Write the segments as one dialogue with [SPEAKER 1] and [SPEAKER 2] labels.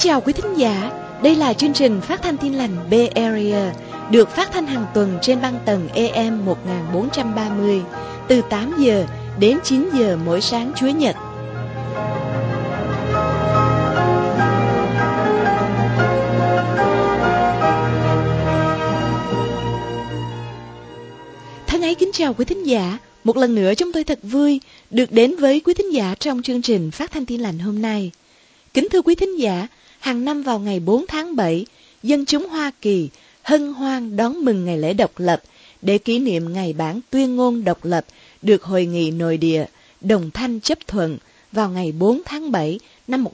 [SPEAKER 1] chào quý thính giả, đây là chương trình phát thanh Tin lành Bay Area, được phát thanh hàng tuần trên băng tần AM 1430, từ 8 giờ đến 9 giờ mỗi sáng Chủ nhật. Thân ái kính chào quý thính giả, một lần nữa chúng tôi thật vui được đến với quý thính giả trong chương trình phát thanh Tin lành hôm nay. Kính thưa quý thính giả, hàng năm vào ngày 4 tháng 7, dân chúng Hoa Kỳ hân hoan đón mừng ngày lễ độc lập để kỷ niệm ngày bản tuyên ngôn độc lập được Hội nghị nội địa đồng thanh chấp thuận vào ngày 4 tháng 7 năm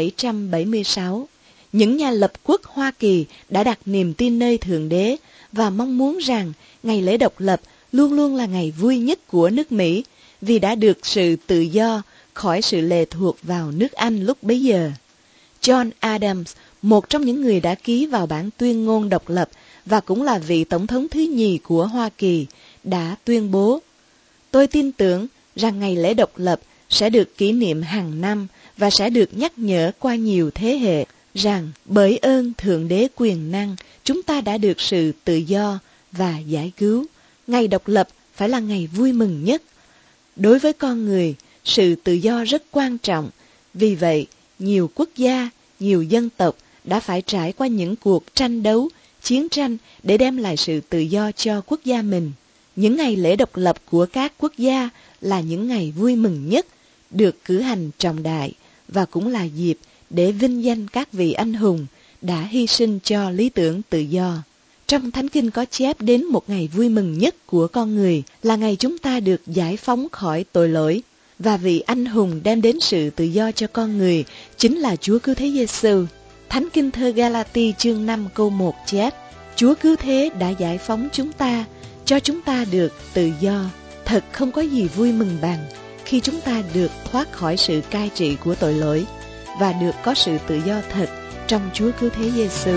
[SPEAKER 1] 1776. Những nhà lập quốc Hoa Kỳ đã đặt niềm tin nơi Thượng Đế và mong muốn rằng ngày lễ độc lập luôn luôn là ngày vui nhất của nước Mỹ vì đã được sự tự do khỏi sự lệ thuộc vào nước Anh lúc bấy giờ. John Adams, một trong những người đã ký vào bản tuyên ngôn độc lập và cũng là vị tổng thống thứ nhì của Hoa Kỳ, đã tuyên bố: "Tôi tin tưởng rằng ngày lễ độc lập sẽ được kỷ niệm hàng năm và sẽ được nhắc nhở qua nhiều thế hệ rằng bởi ơn Thượng Đế quyền năng, chúng ta đã được sự tự do và giải cứu. Ngày độc lập phải là ngày vui mừng nhất. Đối với con người, sự tự do rất quan trọng. Vì vậy, nhiều quốc gia, nhiều dân tộc đã phải trải qua những cuộc tranh đấu, chiến tranh để đem lại sự tự do cho quốc gia mình. Những ngày lễ độc lập của các quốc gia là những ngày vui mừng nhất, được cử hành trọng đại và cũng là dịp để vinh danh các vị anh hùng đã hy sinh cho lý tưởng tự do. Trong Thánh Kinh có chép đến một ngày vui mừng nhất của con người là ngày chúng ta được giải phóng khỏi tội lỗi. Và vị anh hùng đem đến sự tự do cho con người chính là Chúa Cứu Thế Giêsu. Thánh Kinh thơ Galati chương 5 câu 1 chép: Chúa Cứu Thế đã giải phóng chúng ta, cho chúng ta được tự do. Thật không có gì vui mừng bằng khi chúng ta được thoát khỏi sự cai trị của tội lỗi và được có sự tự do thật trong Chúa Cứu Thế Giêsu.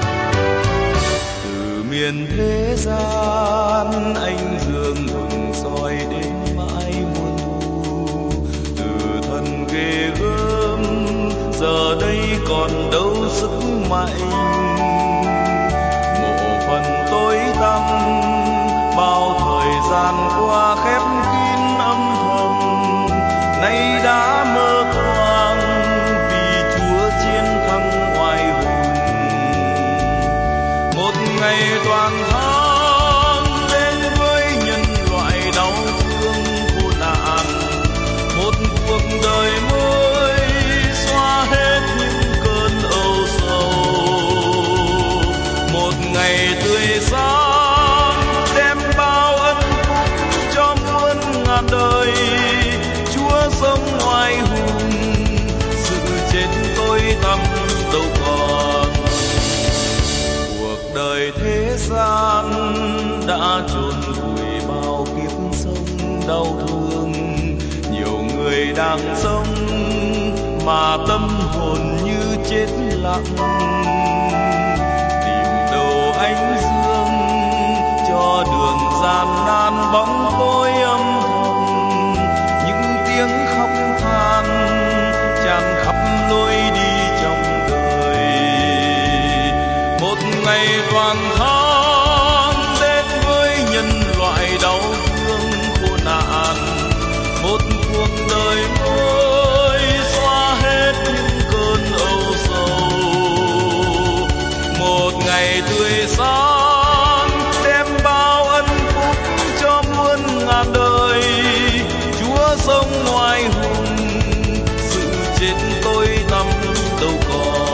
[SPEAKER 2] Từ miền thế gian anh dương hừng soi đến mãi muôn thu, từ thân ghê gớm giờ đây còn đâu sức mạnh. Mộ phần tối tăm bao thời gian qua khép kín âm thầm, nay đã mơ thoáng vì Chúa chiến thắng oai hùng. Một ngày toàn thắng đến với nhân loại đau thương khổ nạn, một cuộc đời mới xóa hết những cơn âu sầu. Một ngày tươi sáng đem bao ân phúc cho muôn ngàn đời. Chúa sống oai hùng, sự chết tối tăm đâu còn. Cuộc đời thế gian đã chôn vùi bao kiếp sống đau thương. Nhiều người đang sống mà tâm hồn như chết lặng. Tìm đâu ánh dương cho đường gian nan bóng tối âm thầm. Những tiếng khóc than tràn khắp lối đi trong đời. Một ngày toàn thắng đến với nhân loại đau thương khổ nạn, một cuộc đời mới xóa hết những cơn âu sầu. Một ngày tươi sáng đem bao ân phúc cho muôn ngàn đời. Chúa sống oai hùng, sự chết tối tăm đâu còn.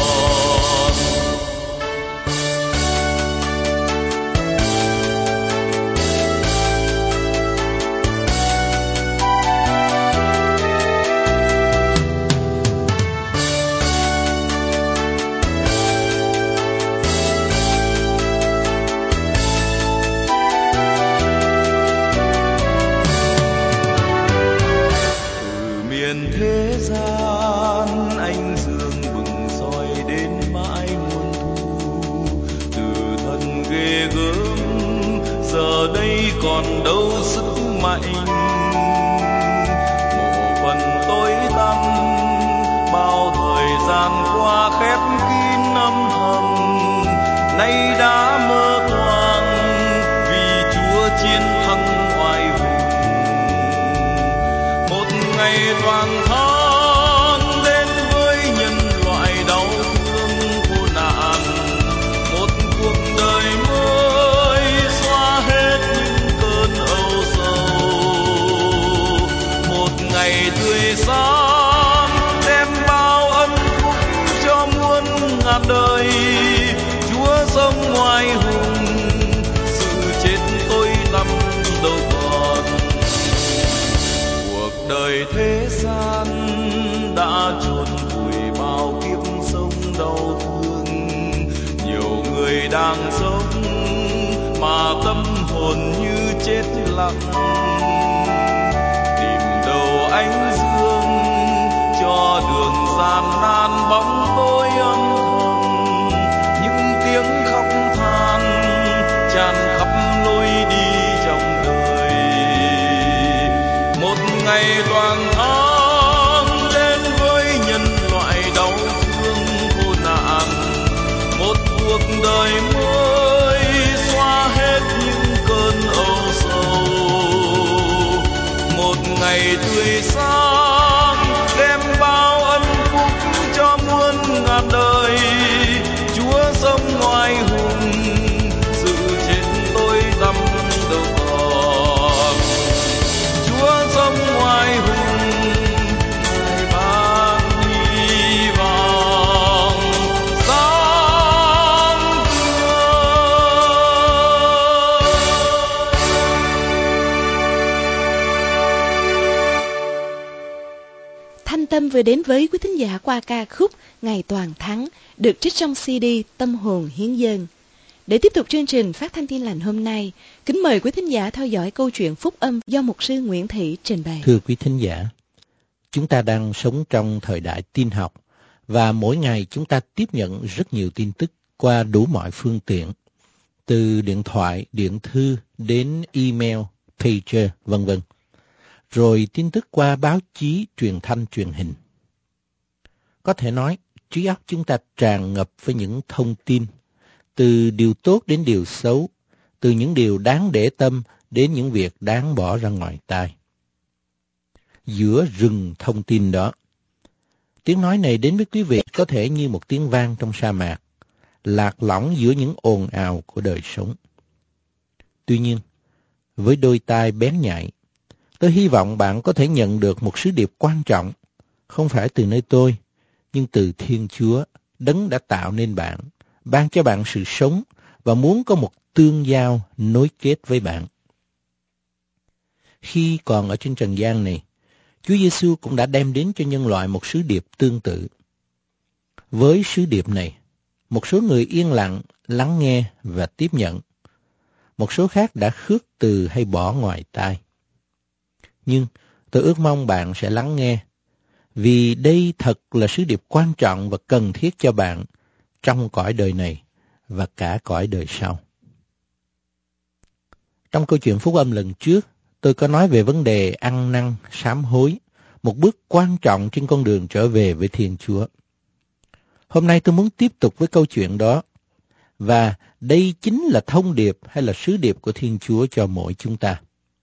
[SPEAKER 2] Thế gian anh dương bừng soi đến mãi muôn thu, từ thân ghê gớm giờ đây còn đâu sức mạnh. Mộ phần tối tăm bao thời gian qua khép kín âm thầm, nay đã mơ toang vì Chúa chiến thắng oai hùng. Một ngày toàn thắng đến với nhân loại đau thương khổ nạn, một cuộc đời mới xóa hết những cơn âu sầu. Một ngày tươi sáng đem bao ân phúc cho muôn ngàn đời. Chúa sống oai hùng, sự chết tối tăm đâu còn. Cuộc đời thế gian đã chôn vùi bao kiếp sống đau thương. Nhiều người đang sống mà tâm hồn như chết lặng. Tìm đâu ánh dương cho đường gian nan bóng tối âm thầm. Những tiếng khóc than tràn khắp lối đi trong đời. Một ngày toàn thắng đến với nhân loại đau thương khổ nạn, một cuộc đời mới xóa hết những cơn âu sầu. Một ngày tươi sáng đem bao ân phúc cho muôn ngàn đời. Chúa sống oai hùng, sự chết tối tăm đâu còn. Chúa sống oai hùng, Ngài ban hy vọng sáng tươi.
[SPEAKER 1] Thanh Tâm vừa đến với quý thính giả qua ca khúc Ngày Toàn Thắng, được trích trong CD Tâm Hồn Hiến Dâng. Để tiếp tục chương trình Phát Thanh Tin Lành hôm nay, kính mời quý thính giả theo dõi câu chuyện phúc âm do mục sư Nguyễn Thị trình bày.
[SPEAKER 3] Thưa quý thính giả, chúng ta đang sống trong thời đại tin học và mỗi ngày chúng ta tiếp nhận rất nhiều tin tức qua đủ mọi phương tiện, từ điện thoại, điện thư đến email, pager, v.v. Rồi tin tức qua báo chí, truyền thanh, truyền hình. Có thể nói, trí óc chúng ta tràn ngập với những thông tin, từ điều tốt đến điều xấu, từ những điều đáng để tâm đến những việc đáng bỏ ra ngoài tai. Giữa rừng thông tin đó, tiếng nói này đến với quý vị có thể như một tiếng vang trong sa mạc, lạc lõng giữa những ồn ào của đời sống. Tuy nhiên, với đôi tai bén nhạy, tôi hy vọng bạn có thể nhận được một sứ điệp quan trọng, không phải từ nơi tôi, nhưng từ Thiên Chúa, Đấng đã tạo nên bạn, ban cho bạn sự sống và muốn có một tương giao nối kết với bạn. Khi còn ở trên trần gian này, Chúa Giêsu cũng đã đem đến cho nhân loại một sứ điệp tương tự. Với sứ điệp này, một số người yên lặng, lắng nghe và tiếp nhận. Một số khác đã khước từ hay bỏ ngoài tai. Nhưng tôi ước mong bạn sẽ lắng nghe, vì đây thật là sứ điệp quan trọng và cần thiết cho bạn trong cõi đời này và cả cõi đời sau. Trong câu chuyện phúc âm lần trước, tôi có nói về vấn đề ăn năn sám hối, một bước quan trọng trên con đường trở về với Thiên Chúa. Hôm nay tôi muốn tiếp tục với câu chuyện đó, và đây chính là thông điệp hay là sứ điệp của Thiên Chúa cho mỗi chúng ta.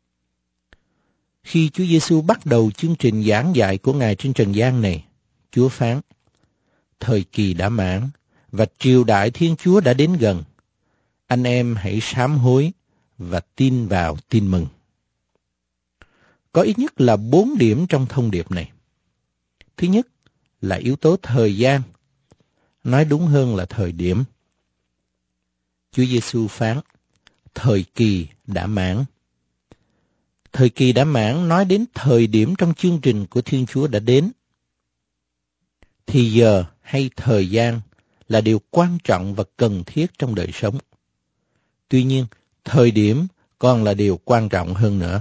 [SPEAKER 3] Khi Chúa Giêsu bắt đầu chương trình giảng dạy của Ngài trên trần gian này, Chúa phán: thời kỳ đã mãn và triều đại Thiên Chúa đã đến gần. Anh em hãy sám hối và tin vào tin mừng. Có ít nhất là 4 điểm trong thông điệp này. Thứ nhất là yếu tố thời gian, nói đúng hơn là thời điểm. Chúa Giêsu phán: thời kỳ đã mãn. Thời kỳ đã mãn nói đến thời điểm trong chương trình của Thiên Chúa đã đến. Thì giờ hay thời gian là điều quan trọng và cần thiết trong đời sống. Tuy nhiên, thời điểm còn là điều quan trọng hơn nữa.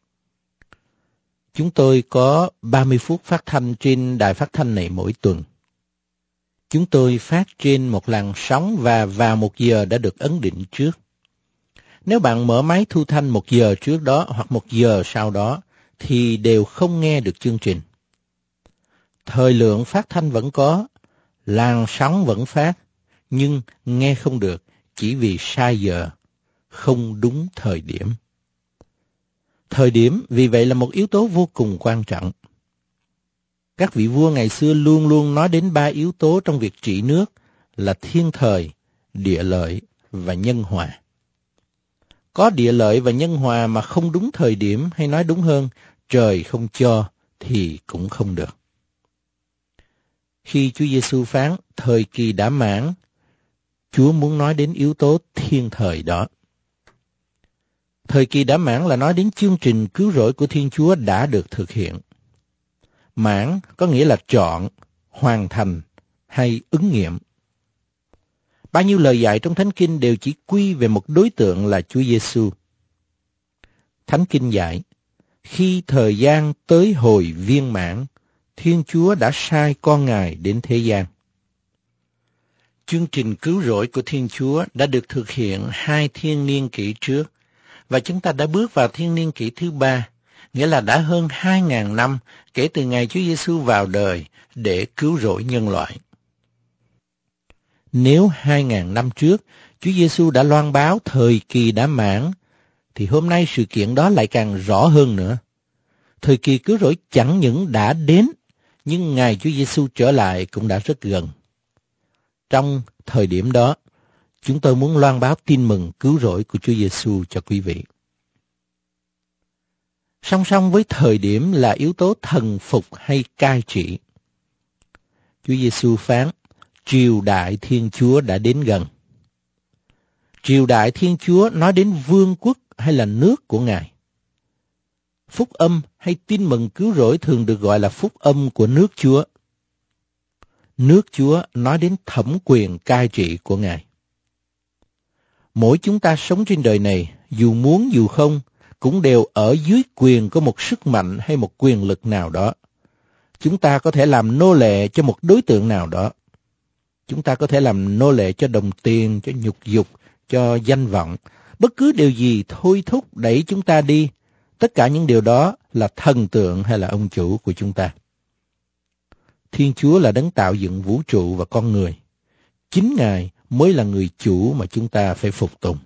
[SPEAKER 3] Chúng tôi có 30 phút phát thanh trên đài phát thanh này mỗi tuần. Chúng tôi phát trên một làn sóng và vào 1 giờ đã được ấn định trước. Nếu bạn mở máy thu thanh 1 giờ trước đó hoặc 1 giờ sau đó, thì đều không nghe được chương trình. Thời lượng phát thanh vẫn có, làn sóng vẫn phát, nhưng nghe không được chỉ vì sai giờ, không đúng thời điểm. Thời điểm vì vậy là một yếu tố vô cùng quan trọng. Các vị vua ngày xưa luôn luôn nói đến 3 yếu tố trong việc trị nước là thiên thời, địa lợi và nhân hòa. Có địa lợi và nhân hòa mà không đúng thời điểm, hay nói đúng hơn, trời không cho thì cũng không được. Khi Chúa Giêsu phán thời kỳ đã mãn, Chúa muốn nói đến yếu tố thiên thời đó. Thời kỳ đã mãn là nói đến chương trình cứu rỗi của Thiên Chúa đã được thực hiện. Mãn có nghĩa là trọn, hoàn thành hay ứng nghiệm. Bao nhiêu lời dạy trong Thánh Kinh đều chỉ quy về một đối tượng là Chúa Giêsu. Thánh Kinh dạy, khi thời gian tới hồi viên mãn, Thiên Chúa đã sai con Ngài đến thế gian. Chương trình cứu rỗi của Thiên Chúa đã được thực hiện 2 thiên niên kỷ trước, và chúng ta đã bước vào thiên niên kỷ thứ 3, nghĩa là đã hơn 2.000 năm kể từ ngày Chúa Giêsu vào đời để cứu rỗi nhân loại. Nếu 2.000 năm trước, Chúa Giêsu đã loan báo thời kỳ đã mãn, thì hôm nay sự kiện đó lại càng rõ hơn nữa. Thời kỳ cứu rỗi chẳng những đã đến, nhưng ngày Chúa Giêsu trở lại cũng đã rất gần. Trong thời điểm đó, chúng tôi muốn loan báo tin mừng cứu rỗi của Chúa Giêsu cho quý vị. Song song với thời điểm là yếu tố thần phục hay cai trị. Chúa Giêsu phán, triều đại Thiên Chúa đã đến gần. Triều đại Thiên Chúa nói đến vương quốc hay là nước của Ngài. Phúc âm hay tin mừng cứu rỗi thường được gọi là phúc âm của nước Chúa. Nước Chúa nói đến thẩm quyền cai trị của Ngài. Mỗi chúng ta sống trên đời này, dù muốn dù không, cũng đều ở dưới quyền của một sức mạnh hay một quyền lực nào đó. Chúng ta có thể làm nô lệ cho một đối tượng nào đó. Chúng ta có thể làm nô lệ cho đồng tiền, cho nhục dục, cho danh vọng. Bất cứ điều gì thôi thúc đẩy chúng ta đi, tất cả những điều đó là thần tượng hay là ông chủ của chúng ta. Thiên Chúa là đấng tạo dựng vũ trụ và con người. Chính Ngài mới là người chủ mà chúng ta phải phục tùng.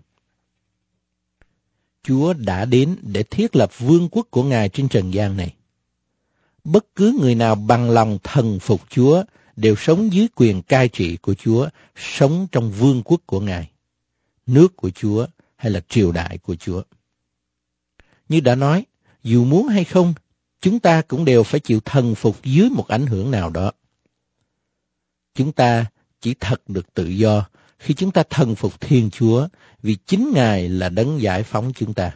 [SPEAKER 3] Chúa đã đến để thiết lập vương quốc của Ngài trên trần gian này. Bất cứ người nào bằng lòng thần phục Chúa đều sống dưới quyền cai trị của Chúa, sống trong vương quốc của Ngài, nước của Chúa hay là triều đại của Chúa. Như đã nói, dù muốn hay không, chúng ta cũng đều phải chịu thần phục dưới một ảnh hưởng nào đó. Chúng ta chỉ thật được tự do khi chúng ta thần phục Thiên Chúa, vì chính Ngài là đấng giải phóng chúng ta.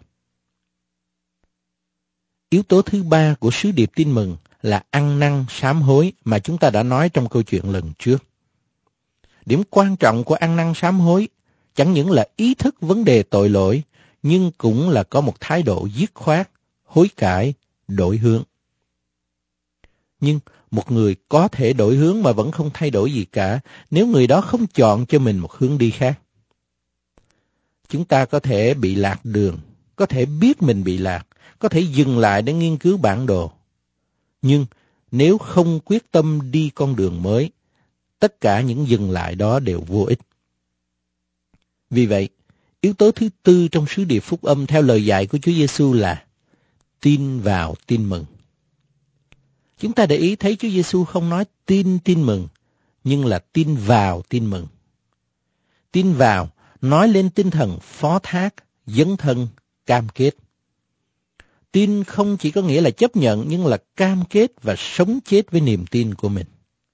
[SPEAKER 3] Yếu tố thứ 3 của sứ điệp tin mừng là ăn năn sám hối mà chúng ta đã nói trong câu chuyện lần trước. Điểm quan trọng của ăn năn sám hối chẳng những là ý thức vấn đề tội lỗi, nhưng cũng là có một thái độ dứt khoát, hối cải, đổi hướng. Nhưng một người có thể đổi hướng mà vẫn không thay đổi gì cả nếu người đó không chọn cho mình một hướng đi khác. Chúng ta có thể bị lạc đường, có thể biết mình bị lạc, có thể dừng lại để nghiên cứu bản đồ. Nhưng nếu không quyết tâm đi con đường mới, tất cả những dừng lại đó đều vô ích. Vì vậy, yếu tố thứ 4 trong sứ điệp phúc âm theo lời dạy của Chúa Giêsu là tin vào tin mừng. Chúng ta để ý thấy Chúa Giêsu không nói tin mừng, nhưng là tin vào tin mừng. Tin vào nói lên tinh thần phó thác, dấn thân, cam kết. Tin không chỉ có nghĩa là chấp nhận, nhưng là cam kết và sống chết với niềm tin của mình.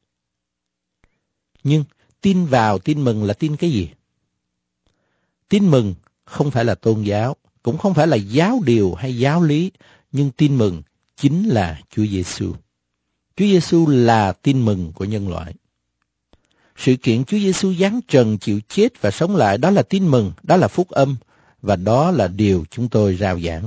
[SPEAKER 3] Nhưng tin vào tin mừng là tin cái gì? Tin mừng không phải là tôn giáo, cũng không phải là giáo điều hay giáo lý, nhưng tin mừng chính là Chúa Giêsu. Chúa Giêsu là tin mừng của nhân loại. Sự kiện Chúa Giêsu giáng trần chịu chết và sống lại, đó là tin mừng, đó là phúc âm, và đó là điều chúng tôi rao giảng.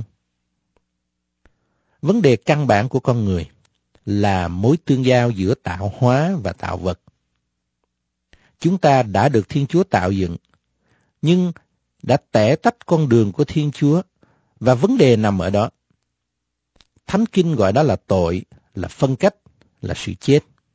[SPEAKER 3] Vấn đề căn bản của con người là mối tương giao giữa tạo hóa và tạo vật. Chúng ta đã được Thiên Chúa tạo dựng, nhưng đã tẻ tách con đường của Thiên Chúa, và vấn đề nằm ở đó. Thánh Kinh gọi đó là tội, là phân cách, là sự chết.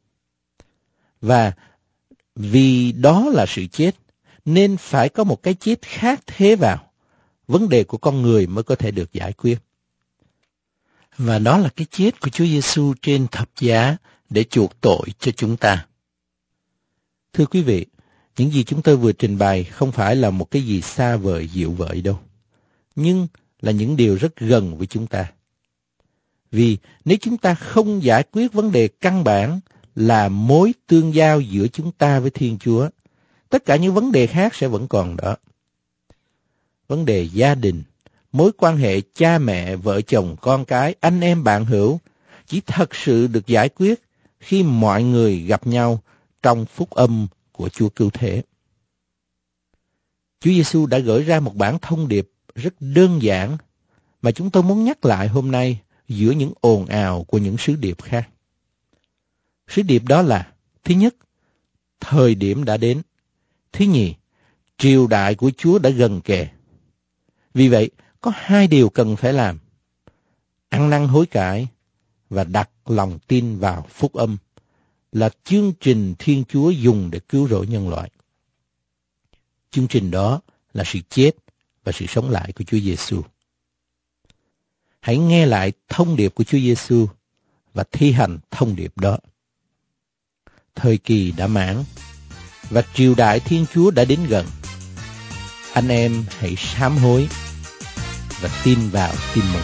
[SPEAKER 3] Và vì đó là sự chết, nên phải có một cái chết khác thế vào. Vấn đề của con người mới có thể được giải quyết. Và đó là cái chết của Chúa Giêsu trên thập giá để chuộc tội cho chúng ta. Thưa quý vị, những gì chúng tôi vừa trình bày không phải là một cái gì xa vời dịu vợi đâu, nhưng là những điều rất gần với chúng ta. Vì nếu chúng ta không giải quyết vấn đề căn bản là mối tương giao giữa chúng ta với Thiên Chúa, tất cả những vấn đề khác sẽ vẫn còn đó. Vấn đề gia đình, mối quan hệ cha mẹ, vợ chồng, con cái, anh em bạn hữu chỉ thật sự được giải quyết khi mọi người gặp nhau trong phúc âm của Chúa Cứu Thế. Chúa Giêsu đã gửi ra một bản thông điệp rất đơn giản mà chúng tôi muốn nhắc lại hôm nay giữa những ồn ào của những sứ điệp khác. Sứ điệp đó là: thứ nhất, thời điểm đã đến; thứ nhì, triều đại của Chúa đã gần kề. Vì vậy, có hai điều cần phải làm: ăn năn hối cải và đặt lòng tin vào phúc âm, là chương trình Thiên Chúa dùng để cứu rỗi nhân loại. Chương trình đó là sự chết và sự sống lại của Chúa Giêsu. Hãy nghe lại thông điệp của Chúa Giêsu và thi hành thông điệp đó. Thời kỳ đã mãn và triều đại Thiên Chúa đã đến gần. Anh em hãy sám hối và tin vào tin mừng.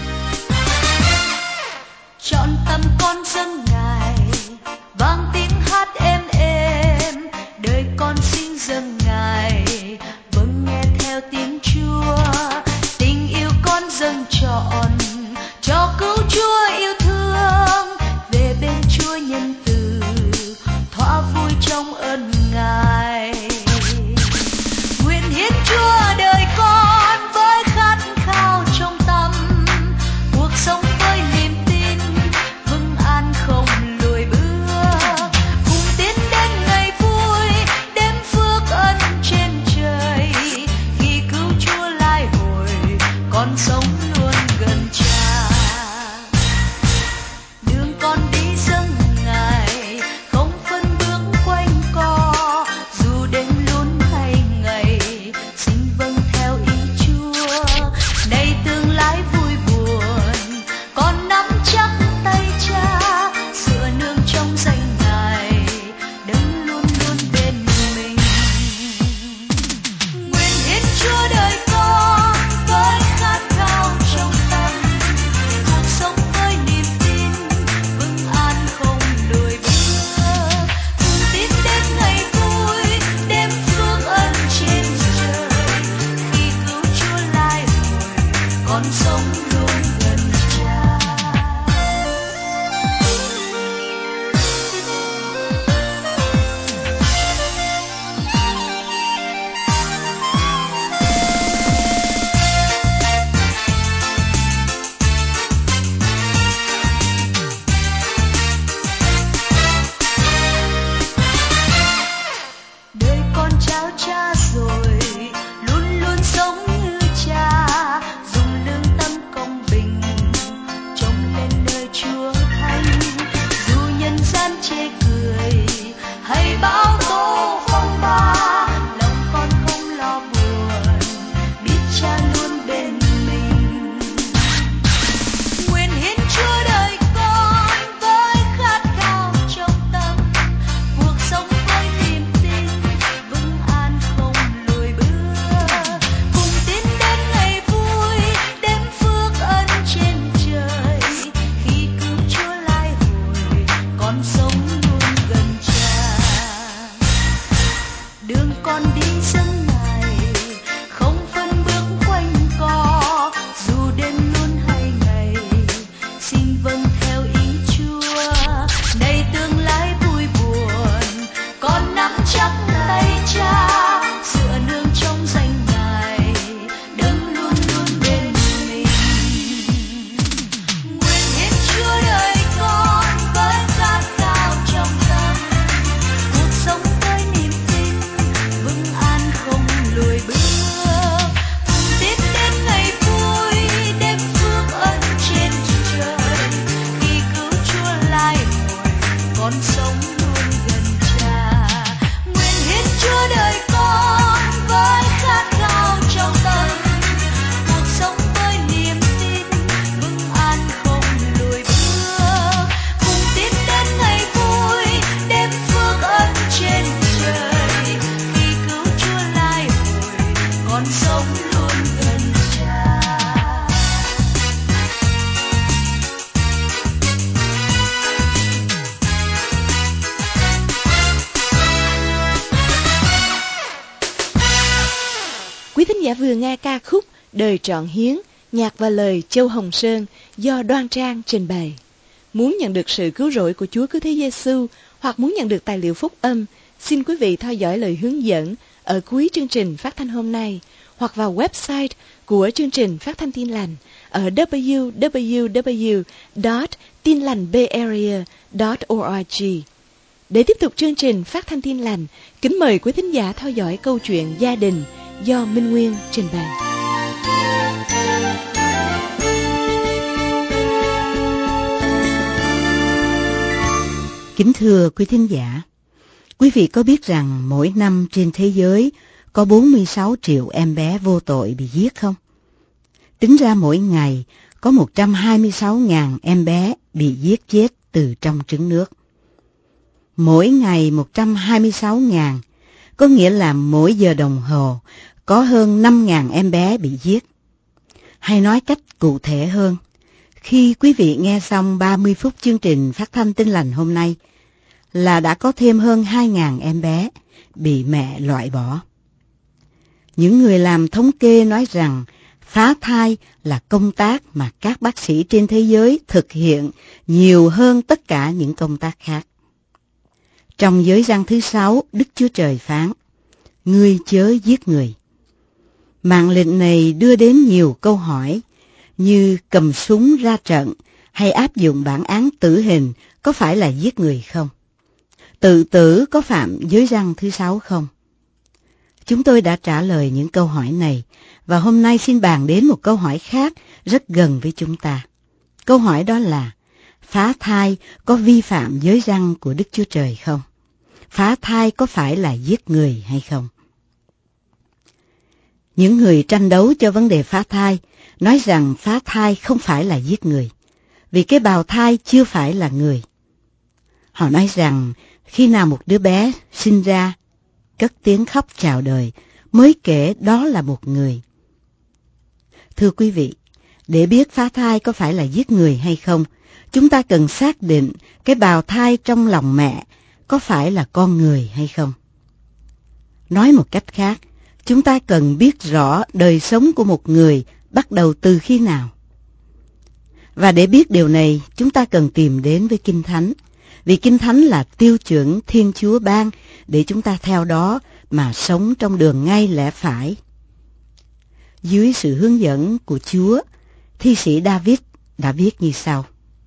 [SPEAKER 4] Trọn tâm con dâng Ngài, vang tiếng hát êm êm, đời con xin dâng Ngài, vâng nghe theo tiếng Chúa. Tình yêu con dâng trọn cho cứu Chúa yêu thương, về bên Chúa nhân từ, thỏa vui trong ơn Ngài. Nguyện hiến Chúa đời con với khát khao trong tâm, cuộc sống với niềm tin vững an không lùi bước, cùng tiến đến ngày vui, đến phước ân
[SPEAKER 1] Quý thính giả vừa nghe ca khúc Đời Trọn Hiến, nhạc và lời Châu Hồng Sơn do Đoan Trang trình bày. Muốn nhận được sự cứu rỗi của Chúa Cứu Thế Giêsu hoặc muốn nhận được tài liệu phúc âm, xin quý vị theo dõi lời hướng dẫn ở cuối chương trình phát thanh hôm nay hoặc vào website của chương trình phát thanh Tin Lành ở www.tinlành.org. Để tiếp tục chương trình phát thanh Tin Lành, kính mời quý thính giả theo dõi câu chuyện gia đình do Minh Nguyên trình bày.
[SPEAKER 5] Kính thưa quý thính giả, quý vị có biết rằng mỗi năm trên thế giới có 46 triệu em bé vô tội bị giết không? Tính ra mỗi ngày có 126.000 em bé bị giết chết từ trong trứng nước. Mỗi ngày 126.000, có nghĩa là mỗi giờ đồng hồ có hơn 5.000 em bé bị giết. Hay nói cách cụ thể hơn, khi quý vị nghe xong 30 phút chương trình phát thanh Tin Lành hôm nay, là đã có thêm hơn 2.000 em bé bị mẹ loại bỏ. Những người làm thống kê nói rằng phá thai là công tác mà các bác sĩ trên thế giới thực hiện nhiều hơn tất cả những công tác khác. Trong giới răn thứ 6, Đức Chúa Trời phán: ngươi chớ giết người. Mạng lệnh này đưa đến nhiều câu hỏi như cầm súng ra trận hay áp dụng bản án tử hình có phải là giết người không? Tự tử có phạm giới răn thứ 6 không? Chúng tôi đã trả lời những câu hỏi này và hôm nay xin bàn đến một câu hỏi khác rất gần với chúng ta. Câu hỏi đó là: phá thai có vi phạm giới răn của Đức Chúa Trời không? Phá thai có phải là giết người hay không? Những người tranh đấu cho vấn đề phá thai nói rằng phá thai không phải là giết người, vì cái bào thai chưa phải là người. Họ nói rằng khi nào một đứa bé sinh ra, cất tiếng khóc chào đời, mới kể đó là một người. Thưa quý vị, để biết phá thai có phải là giết người hay không, chúng ta cần xác định cái bào thai trong lòng mẹ có phải là con người hay không. Nói một cách khác, chúng ta cần biết rõ đời sống của một người bắt đầu từ khi nào. Và để biết điều này, chúng ta cần tìm đến với Kinh Thánh, vì Kinh Thánh là tiêu chuẩn Thiên Chúa ban để chúng ta theo đó mà sống trong đường ngay lẽ phải. Dưới sự hướng dẫn của Chúa, thi sĩ David đã viết như sau: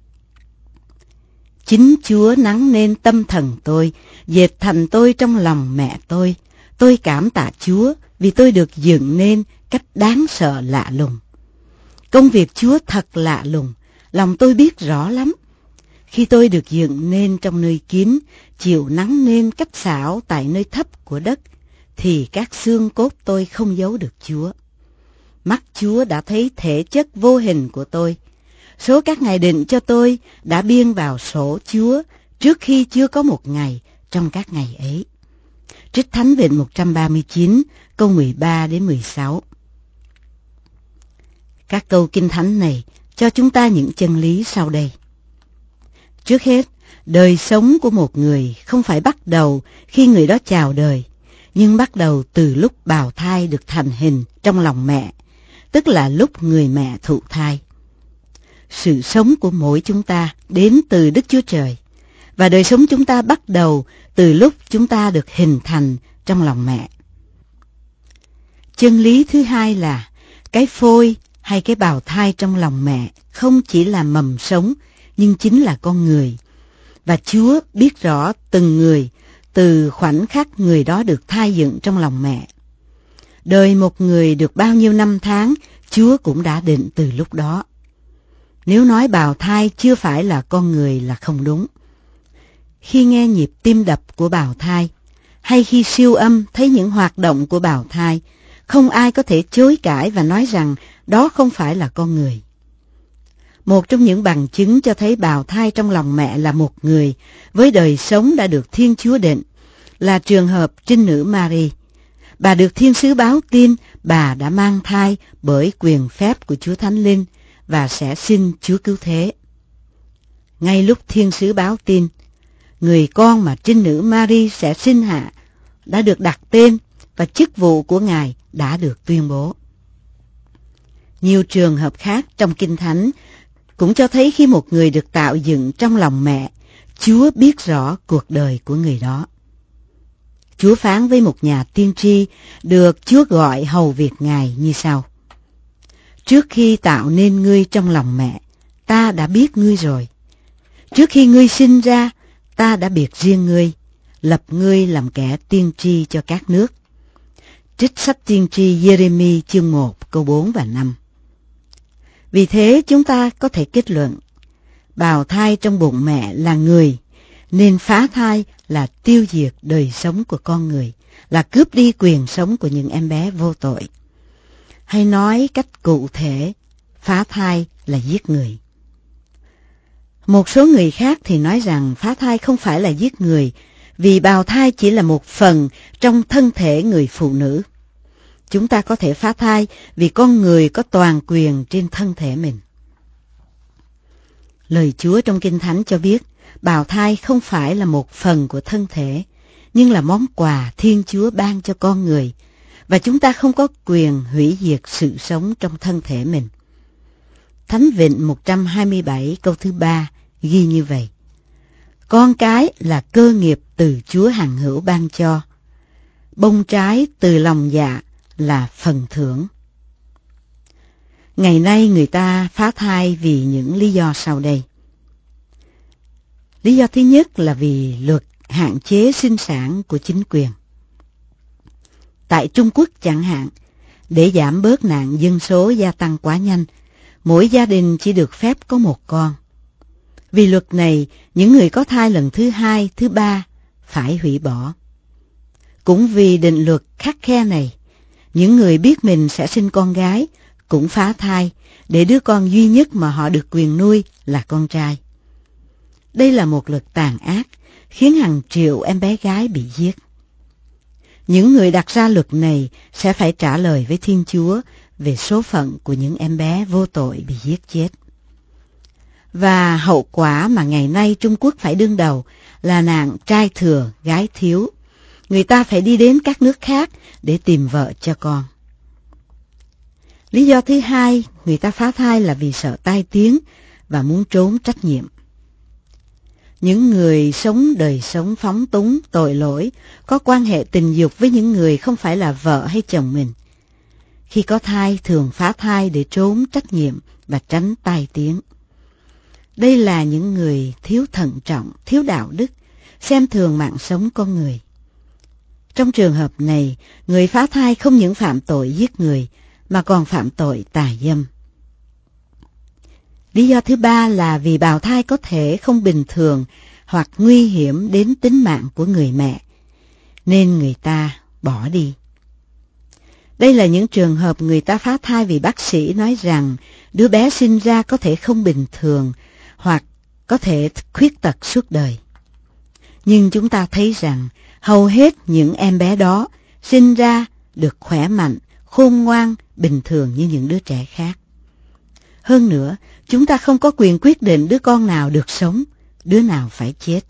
[SPEAKER 5] chính Chúa nắng nên tâm thần tôi, dệt thành tôi trong lòng mẹ tôi. Tôi cảm tạ Chúa vì tôi được dựng nên cách đáng sợ lạ lùng. Công việc Chúa thật lạ lùng, lòng tôi biết rõ lắm. Khi tôi được dựng nên trong nơi kín, chịu nắng nên cách xảo tại nơi thấp của đất, thì các xương cốt tôi không giấu được Chúa. Mắt Chúa đã thấy thể chất vô hình của tôi. Số các ngày định cho tôi đã biên vào sổ Chúa trước khi chưa có một ngày trong các ngày ấy. Trích Thánh Vịnh 139, câu 13 đến 16. Các câu Kinh Thánh này cho chúng ta những chân lý sau đây. Trước hết, đời sống của một người không phải bắt đầu khi người đó chào đời, nhưng bắt đầu từ lúc bào thai được thành hình trong lòng mẹ, tức là lúc người mẹ thụ thai. Sự sống của mỗi chúng ta đến từ Đức Chúa Trời, và đời sống chúng ta bắt đầu từ lúc chúng ta được hình thành trong lòng mẹ. Chân lý thứ hai là cái phôi hay cái bào thai trong lòng mẹ không chỉ là mầm sống, nhưng chính là con người. Và Chúa biết rõ từng người từ khoảnh khắc người đó được thai dựng trong lòng mẹ. Đời một người được bao nhiêu năm tháng, Chúa cũng đã định từ lúc đó. Nếu nói bào thai chưa phải là con người là không đúng. Khi nghe nhịp tim đập của bào thai, hay khi siêu âm thấy những hoạt động của bào thai, không ai có thể chối cãi và nói rằng đó không phải là con người. Một trong những bằng chứng cho thấy bào thai trong lòng mẹ là một người với đời sống đã được Thiên Chúa định là trường hợp trinh nữ Mary. Bà được thiên sứ báo tin bà đã mang thai bởi quyền phép của Chúa Thánh Linh và sẽ sinh Chúa Cứu Thế. Ngay lúc thiên sứ báo tin, người con mà trinh nữ Mary sẽ sinh hạ đã được đặt tên và chức vụ của Ngài đã được tuyên bố. Nhiều trường hợp khác trong Kinh Thánh cũng cho thấy khi một người được tạo dựng trong lòng mẹ, Chúa biết rõ cuộc đời của người đó. Chúa phán với một nhà tiên tri được Chúa gọi hầu việc Ngài như sau: Trước khi tạo nên ngươi trong lòng mẹ, ta đã biết ngươi rồi. Trước khi ngươi sinh ra, ta đã biệt riêng ngươi, lập ngươi làm kẻ tiên tri cho các nước. Trích sách tiên tri Giê-rê-mi chương 1 câu 4 và 5. Vì thế chúng ta có thể kết luận, bào thai trong bụng mẹ là người, nên phá thai là tiêu diệt đời sống của con người, là cướp đi quyền sống của những em bé vô tội. Hay nói cách cụ thể, phá thai là giết người. Một số người khác thì nói rằng phá thai không phải là giết người, vì bào thai chỉ là một phần trong thân thể người phụ nữ. Chúng ta có thể phá thai vì con người có toàn quyền trên thân thể mình. Lời Chúa trong Kinh Thánh cho biết, bào thai không phải là một phần của thân thể, nhưng là món quà Thiên Chúa ban cho con người, và chúng ta không có quyền hủy diệt sự sống trong thân thể mình. Thánh Vịnh 127 câu thứ 3 ghi như vậy: Con cái là cơ nghiệp từ Chúa hằng hữu ban cho, bông trái từ lòng dạ là phần thưởng. Ngày nay người ta phá thai vì những lý do sau đây. Lý do thứ nhất là vì luật hạn chế sinh sản của chính quyền. Tại Trung Quốc chẳng hạn, để giảm bớt nạn dân số gia tăng quá nhanh, mỗi gia đình chỉ được phép có một con. Vì luật này, những người có thai lần thứ 2, thứ 3 phải hủy bỏ. Cũng vì định luật khắt khe này, những người biết mình sẽ sinh con gái cũng phá thai để đứa con duy nhất mà họ được quyền nuôi là con trai. Đây là một luật tàn ác, khiến hàng triệu em bé gái bị giết. Những người đặt ra luật này sẽ phải trả lời với Thiên Chúa về số phận của những em bé vô tội bị giết chết. Và hậu quả mà ngày nay Trung Quốc phải đương đầu là nạn trai thừa, gái thiếu. Người ta phải đi đến các nước khác để tìm vợ cho con. Lý do thứ hai, người ta phá thai là vì sợ tai tiếng và muốn trốn trách nhiệm. Những người sống đời sống phóng túng, tội lỗi, có quan hệ tình dục với những người không phải là vợ hay chồng mình. Khi có thai thường phá thai để trốn trách nhiệm và tránh tai tiếng. Đây là những người thiếu thận trọng, thiếu đạo đức, xem thường mạng sống con người. Trong trường hợp này, người phá thai không những phạm tội giết người, mà còn phạm tội tà dâm. Lý do thứ ba là vì bào thai có thể không bình thường hoặc nguy hiểm đến tính mạng của người mẹ, nên người ta bỏ đi. Đây là những trường hợp người ta phá thai vì bác sĩ nói rằng đứa bé sinh ra có thể không bình thường hoặc có thể khuyết tật suốt đời. Nhưng chúng ta thấy rằng hầu hết những em bé đó sinh ra được khỏe mạnh, khôn ngoan, bình thường như những đứa trẻ khác. Hơn nữa, chúng ta không có quyền quyết định đứa con nào được sống, đứa nào phải chết.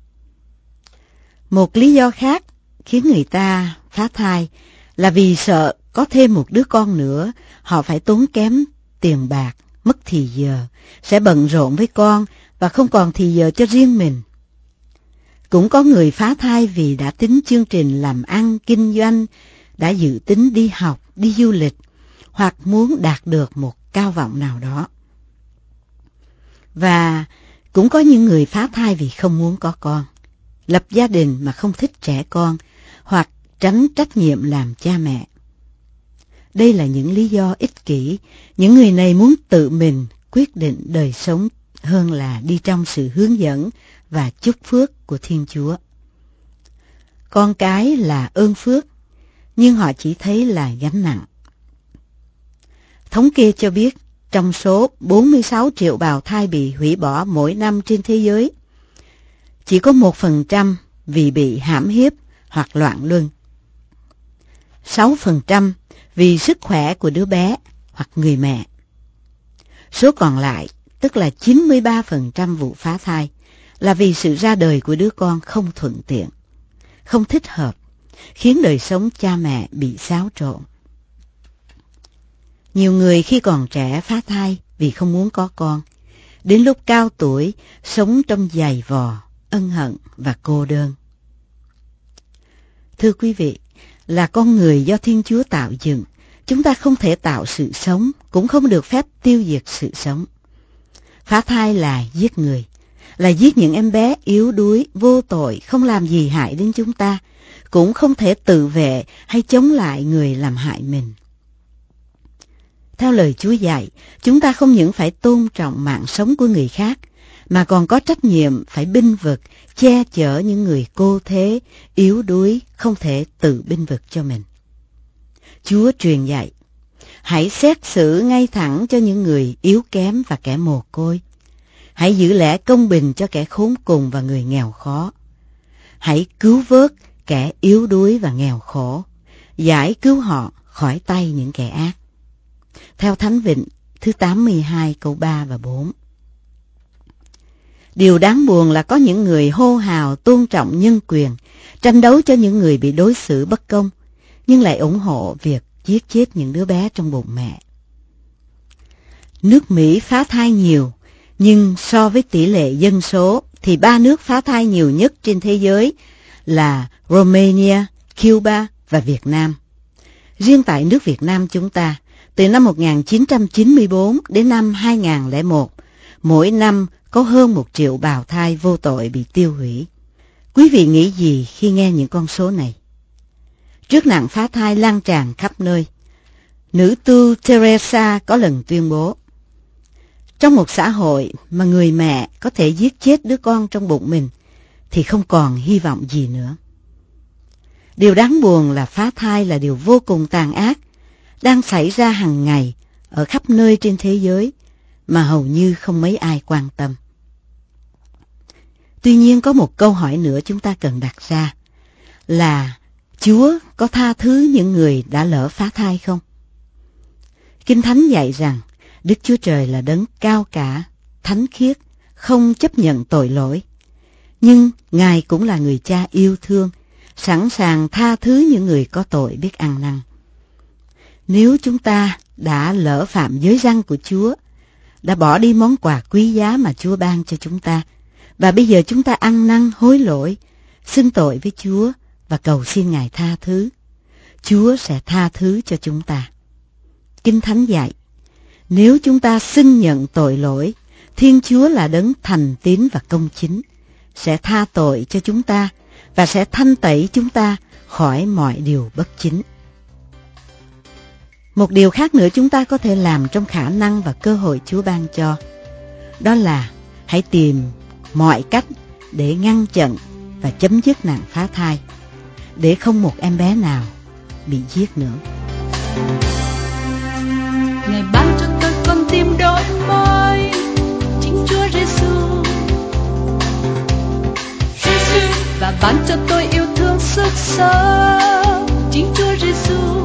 [SPEAKER 5] Một lý do khác khiến người ta phá thai là vì sợ có thêm một đứa con nữa, họ phải tốn kém tiền bạc, mất thì giờ, sẽ bận rộn với con và không còn thì giờ cho riêng mình. Cũng có người phá thai vì đã tính chương trình làm ăn, kinh doanh, đã dự tính đi học, đi du lịch, hoặc muốn đạt được một cao vọng nào đó. Và cũng có những người phá thai vì không muốn có con, lập gia đình mà không thích trẻ con, hoặc tránh trách nhiệm làm cha mẹ. Đây là những lý do ích kỷ, những người này muốn tự mình quyết định đời sống hơn là đi trong sự hướng dẫn và chúc phước của Thiên Chúa. Con cái là ơn phước, nhưng họ chỉ thấy là gánh nặng. Thống kê cho biết, trong số 46 triệu bào thai bị hủy bỏ mỗi năm trên thế giới, chỉ có 1% vì bị hãm hiếp hoặc loạn luân. 6% vì sức khỏe của đứa bé hoặc người mẹ. Số còn lại, tức là 93% vụ phá thai, là vì sự ra đời của đứa con không thuận tiện, không thích hợp, khiến đời sống cha mẹ bị xáo trộn. Nhiều người khi còn trẻ phá thai vì không muốn có con, đến lúc cao tuổi sống trong giày vò, ân hận và cô đơn. Thưa quý vị, là con người do Thiên Chúa tạo dựng, chúng ta không thể tạo sự sống, cũng không được phép tiêu diệt sự sống. Phá thai là giết người, là giết những em bé yếu đuối, vô tội, không làm gì hại đến chúng ta, cũng không thể tự vệ hay chống lại người làm hại mình. Theo lời Chúa dạy, chúng ta không những phải tôn trọng mạng sống của người khác, mà còn có trách nhiệm phải bênh vực, che chở những người cô thế, yếu đuối, không thể tự bênh vực cho mình. Chúa truyền dạy, hãy xét xử ngay thẳng cho những người yếu kém và kẻ mồ côi. Hãy giữ lẽ công bình cho kẻ khốn cùng và người nghèo khó. Hãy cứu vớt kẻ yếu đuối và nghèo khổ, giải cứu họ khỏi tay những kẻ ác. Theo Thánh Vịnh thứ 82 câu 3 và 4. Điều đáng buồn là có những người hô hào tôn trọng nhân quyền, tranh đấu cho những người bị đối xử bất công, nhưng lại ủng hộ việc giết chết những đứa bé trong bụng mẹ. Nước Mỹ phá thai nhiều, nhưng so với tỷ lệ dân số thì 3 nước phá thai nhiều nhất trên thế giới là Romania, Cuba và Việt Nam. Riêng tại nước Việt Nam chúng ta, từ năm 1994 đến năm 2001, mỗi năm có hơn 1 triệu bào thai vô tội bị tiêu hủy. Quý vị nghĩ gì khi nghe những con số này? Trước nạn phá thai lan tràn khắp nơi, nữ tu Teresa có lần tuyên bố, trong một xã hội mà người mẹ có thể giết chết đứa con trong bụng mình, thì không còn hy vọng gì nữa. Điều đáng buồn là phá thai là điều vô cùng tàn ác, đang xảy ra hàng ngày ở khắp nơi trên thế giới, mà hầu như không mấy ai quan tâm. Tuy nhiên có một câu hỏi nữa chúng ta cần đặt ra, là Chúa có tha thứ những người đã lỡ phá thai không? Kinh Thánh dạy rằng Đức Chúa Trời là đấng cao cả, thánh khiết, không chấp nhận tội lỗi. Nhưng Ngài cũng là người cha yêu thương, sẵn sàng tha thứ những người có tội biết ăn năn. Nếu chúng ta đã lỡ phạm giới răn của Chúa, đã bỏ đi món quà quý giá mà Chúa ban cho chúng ta, và bây giờ chúng ta ăn năn hối lỗi, xưng tội với Chúa và cầu xin Ngài tha thứ, Chúa sẽ tha thứ cho chúng ta. Kinh Thánh dạy, nếu chúng ta xưng nhận tội lỗi, Thiên Chúa là đấng thành tín và công chính, sẽ tha tội cho chúng ta và sẽ thanh tẩy chúng ta khỏi mọi điều bất chính. Một điều khác nữa chúng ta có thể làm trong khả năng và cơ hội Chúa ban cho, đó là hãy tìm mọi cách để ngăn chặn và chấm dứt nạn phá thai, để không một em bé nào bị giết nữa.
[SPEAKER 4] Ngài ban cho tôi con tim đổi mới, chính Chúa Giêsu, và ban cho tôi yêu thương sức sống, chính Chúa Giêsu.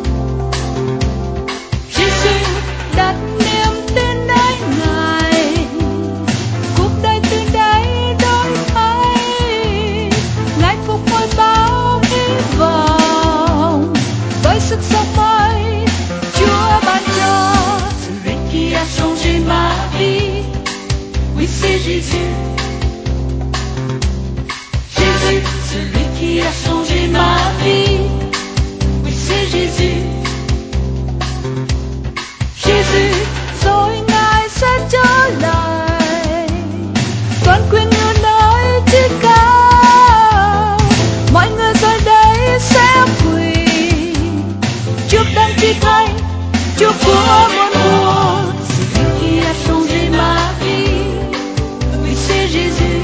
[SPEAKER 4] Đặt niềm tin nơi Ngài, cuộc đời từ đây đổi thay, Ngài phục hồi bao hy vọng với sức sống mới Chúa ban cho. Celui qui a changé ma vie, oui c'est Jésus. Jésus, celui qui a changé ma vie, oui c'est Jésus. Jésus, rồi Ngài sẽ trở lại, toàn quyền ngự nơi trên cao, mọi người rồi đây sẽ quỳ trước đấng chí thánh, Chúa của muôn mùa. Celui qui a changé ma vie, oui c'est Jésus.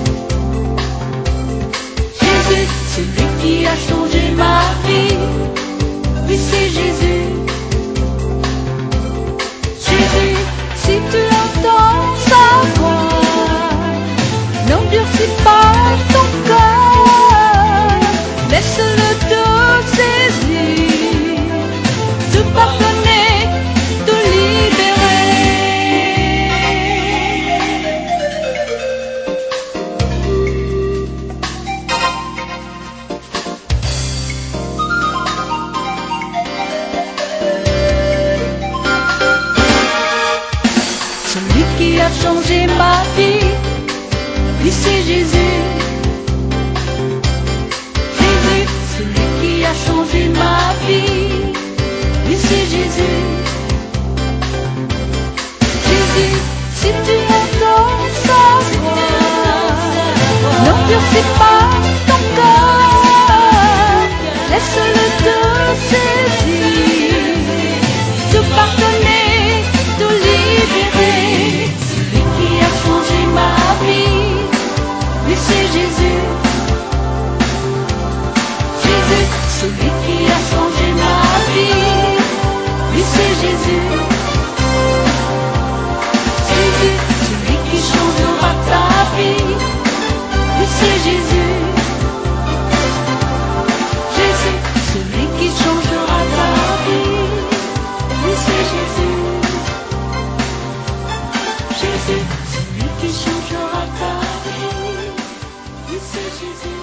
[SPEAKER 4] Jésus, celui qui a changé ma vie, oui c'est Jésus. Jésus, si tu entends sa voix, n'endurcis pas ton cœur, laisse-le te saisir, te pardonner, te libérer. c'est Jésus. Jésus, celui qui a changé ma vie. Oui, c'est Jésus. Jésus, si tu entends sa voix, n'endurcis pas ton cœur, laisse-le te saisir, te pardonner, te libérer. Celui qui a changé ma vie, oui c'est Jésus. Jésus, celui qui a changé ma vie, oui c'est Jésus. Jésus, celui qui changera ta vie, oui c'est Jésus. Jésus, celui qui changera ta vie, oui c'est Jésus. Jésus, celui qui changera ta vie, oui c'est Jésus.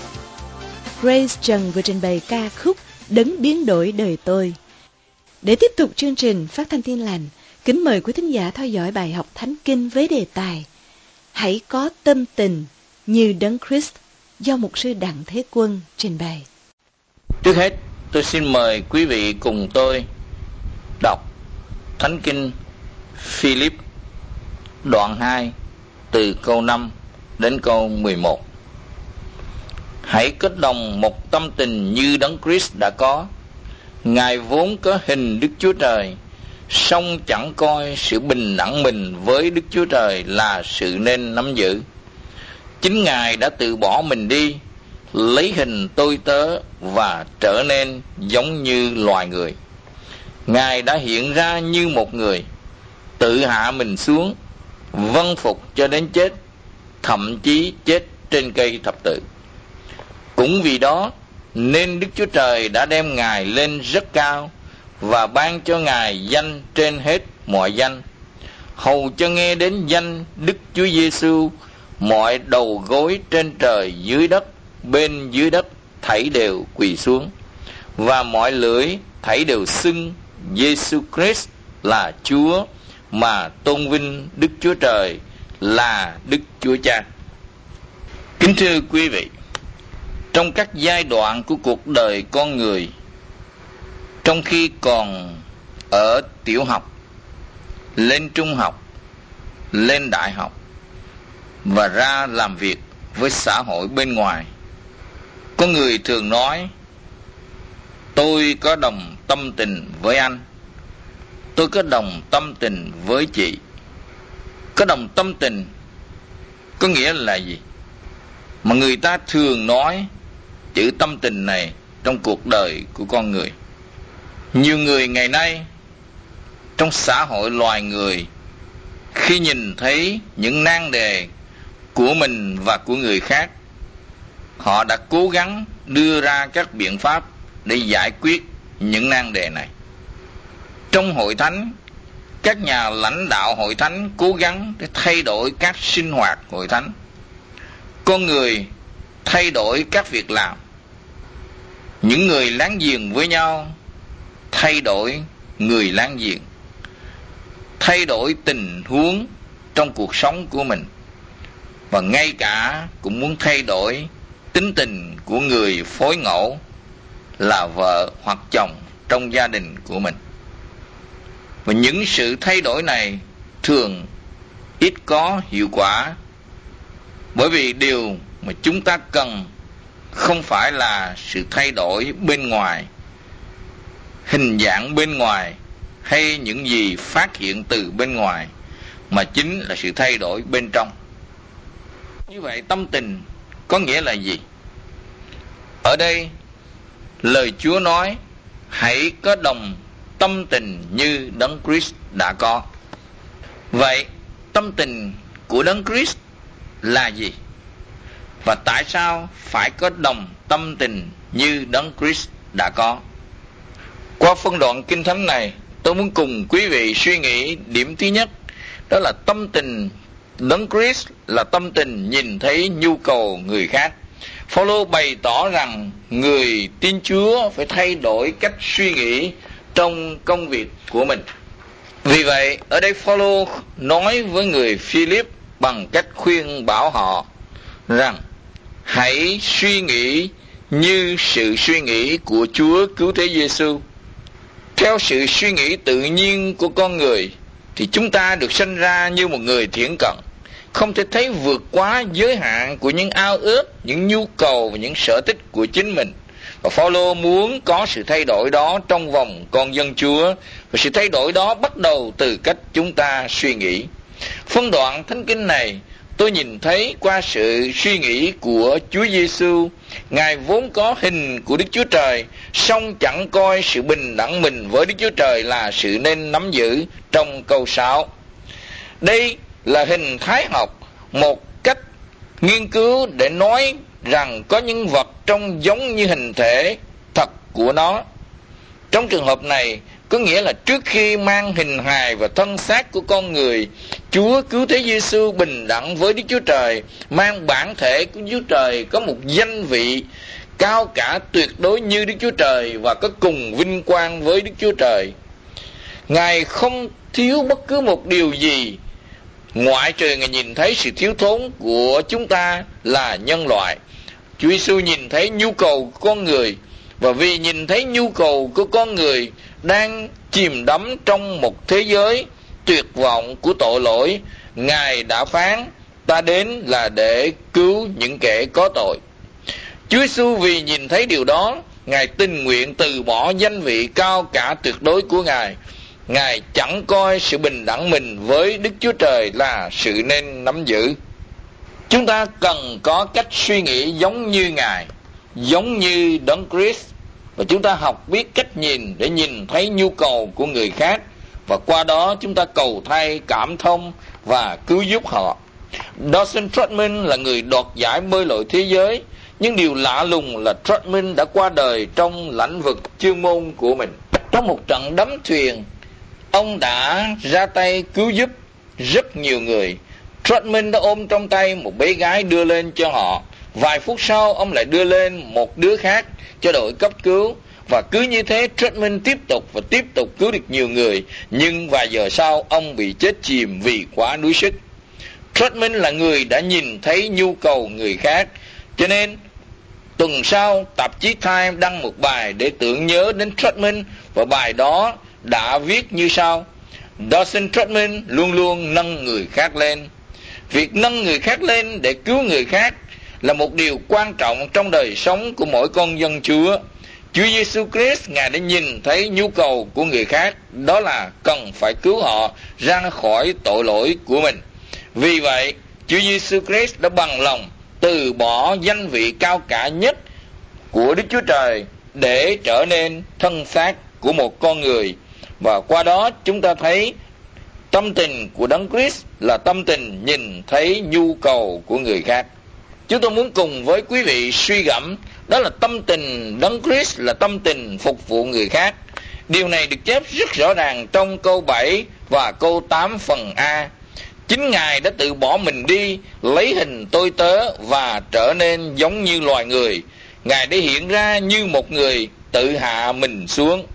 [SPEAKER 1] Grace Trần vừa trình bày ca khúc Đấng biến đổi đời tôi. Để tiếp tục chương trình phát thanh Tin Lành, kính mời quý thính giả theo dõi bài học Thánh Kinh với đề tài Hãy có tâm tình như Đấng Christ do mục sư Đặng Thế Quân trình bày.
[SPEAKER 6] Trước hết, tôi xin mời quý vị cùng tôi đọc Thánh Kinh Philip đoạn 2 từ câu 5 đến câu 11. Hãy kết đồng một tâm tình như Đấng Christ đã có. Ngài vốn có hình Đức Chúa Trời, song chẳng coi sự bình đẳng mình với Đức Chúa Trời là sự nên nắm giữ. Chính Ngài đã tự bỏ mình đi, lấy hình tôi tớ và trở nên giống như loài người. Ngài đã hiện ra như một người, tự hạ mình xuống, vâng phục cho đến chết, thậm chí chết trên cây thập tự. Cũng vì đó nên Đức Chúa Trời đã đem Ngài lên rất cao và ban cho Ngài danh trên hết mọi danh, hầu cho nghe đến danh Đức Chúa Giêsu, mọi đầu gối trên trời dưới đất, bên dưới đất thảy đều quỳ xuống, và mọi lưỡi thảy đều xưng Giêsu Christ là Chúa, mà tôn vinh Đức Chúa Trời là Đức Chúa Cha. Kính thưa quý vị, trong các giai đoạn của cuộc đời con người, trong khi còn ở tiểu học, lên trung học, lên đại học và ra làm việc với xã hội bên ngoài, có người thường nói: tôi có đồng tâm tình với anh, tôi có đồng tâm tình với chị. Có đồng tâm tình có nghĩa là gì? Mà người ta thường nói chữ tâm tình này trong cuộc đời của con người. Nhiều người ngày nay trong xã hội loài người, khi nhìn thấy những nan đề của mình và của người khác, họ đã cố gắng đưa ra các biện pháp để giải quyết những nan đề này. Trong hội thánh, các nhà lãnh đạo hội thánh cố gắng để thay đổi các sinh hoạt hội thánh. Con người thay đổi các việc làm. Những người láng giềng với nhau thay đổi người láng giềng, thay đổi tình huống trong cuộc sống của mình, và ngay cả cũng muốn thay đổi tính tình của người phối ngẫu là vợ hoặc chồng trong gia đình của mình. Và những sự thay đổi này thường ít có hiệu quả, bởi vì điều mà chúng ta cần không phải là sự thay đổi bên ngoài, hình dạng bên ngoài hay những gì phát hiện từ bên ngoài, mà chính là sự thay đổi bên trong. Như vậy tâm tình có nghĩa là gì? Ở đây lời Chúa nói hãy có đồng tâm tình như Đấng Christ đã có. Vậy tâm tình của Đấng Christ là gì? Và tại sao phải có đồng tâm tình như Đấng Christ đã có? Qua phân đoạn Kinh Thánh này, tôi muốn cùng quý vị suy nghĩ điểm thứ nhất, đó là tâm tình Đấng Christ là tâm tình nhìn thấy nhu cầu người khác. Phao-lô bày tỏ rằng người tin Chúa phải thay đổi cách suy nghĩ trong công việc của mình. Vì vậy, ở đây Phao-lô nói với người Philip bằng cách khuyên bảo họ rằng hãy suy nghĩ như sự suy nghĩ của Chúa Cứu Thế Giêsu. Theo sự suy nghĩ tự nhiên của con người thì chúng ta được sinh ra như một người thiển cận, không thể thấy vượt quá giới hạn của những ao ước, những nhu cầu và những sở thích của chính mình. Và Phaolô muốn có sự thay đổi đó trong vòng con dân Chúa, và sự thay đổi đó bắt đầu từ cách chúng ta suy nghĩ. Phân đoạn Thánh Kinh này tôi nhìn thấy qua sự suy nghĩ của Chúa Giêsu. Ngài vốn có hình của Đức Chúa Trời, song chẳng coi sự bình đẳng mình với Đức Chúa Trời là sự nên nắm giữ trong câu 6. Đây là hình thái học, một cách nghiên cứu để nói rằng có những vật trông giống như hình thể thật của nó. Trong trường hợp này, có nghĩa là trước khi mang hình hài và thân xác của con người, Chúa Cứu Thế Giêsu bình đẳng với Đức Chúa Trời, mang bản thể của Đức Chúa Trời, có một danh vị cao cả tuyệt đối như Đức Chúa Trời và có cùng vinh quang với Đức Chúa Trời. Ngài không thiếu bất cứ một điều gì, ngoại trừ Ngài nhìn thấy sự thiếu thốn của chúng ta là nhân loại. Chúa Giêsu nhìn thấy nhu cầu của con người, và vì nhìn thấy nhu cầu của con người đang chìm đắm trong một thế giới tuyệt vọng của tội lỗi, Ngài đã phán: ta đến là để cứu những kẻ có tội. Chúa Giêsu vì nhìn thấy điều đó, Ngài tình nguyện từ bỏ danh vị cao cả tuyệt đối của Ngài. Ngài chẳng coi sự bình đẳng mình với Đức Chúa Trời là sự nên nắm giữ. Chúng ta cần có cách suy nghĩ giống như Ngài, giống như Đấng Christ, và chúng ta học biết cách nhìn để nhìn thấy nhu cầu của người khác, và qua đó chúng ta cầu thay, cảm thông và cứu giúp họ. Dawson Trotman là người đoạt giải bơi lội thế giới, nhưng điều lạ lùng là Trotman đã qua đời trong lĩnh vực chuyên môn của mình. Trong một trận đắm thuyền, ông đã ra tay cứu giúp rất nhiều người. Trotman đã ôm trong tay một bé gái đưa lên cho họ. Vài phút sau, ông lại đưa lên một đứa khác cho đội cấp cứu. Và cứ như thế, Trotman tiếp tục cứu được nhiều người. Nhưng vài giờ sau, ông bị chết chìm vì quá đuối sức. Trotman là người đã nhìn thấy nhu cầu người khác. Cho nên, tuần sau, tạp chí Time đăng một bài để tưởng nhớ đến Trotman, và bài đó đã viết như sau: Dawson Trotman luôn luôn nâng người khác lên. Việc nâng người khác lên để cứu người khác là một điều quan trọng trong đời sống của mỗi con dân Chúa. Chúa Giêsu Christ, Ngài đã nhìn thấy nhu cầu của người khác, đó là cần phải cứu họ ra khỏi tội lỗi của mình. Vì vậy, Chúa Giêsu Christ đã bằng lòng từ bỏ danh vị cao cả nhất của Đức Chúa Trời để trở nên thân xác của một con người. Và qua đó chúng ta thấy tâm tình của Đấng Christ là tâm tình nhìn thấy nhu cầu của người khác. Chúng tôi muốn cùng với quý vị suy gẫm, đó là tâm tình Đấng Christ là tâm tình phục vụ người khác. Điều này được chép rất rõ ràng trong câu 7 và câu 8 phần A. Chính Ngài đã tự bỏ mình đi, lấy hình tôi tớ và trở nên giống như loài người. Ngài đã hiện ra như một người tự hạ mình xuống.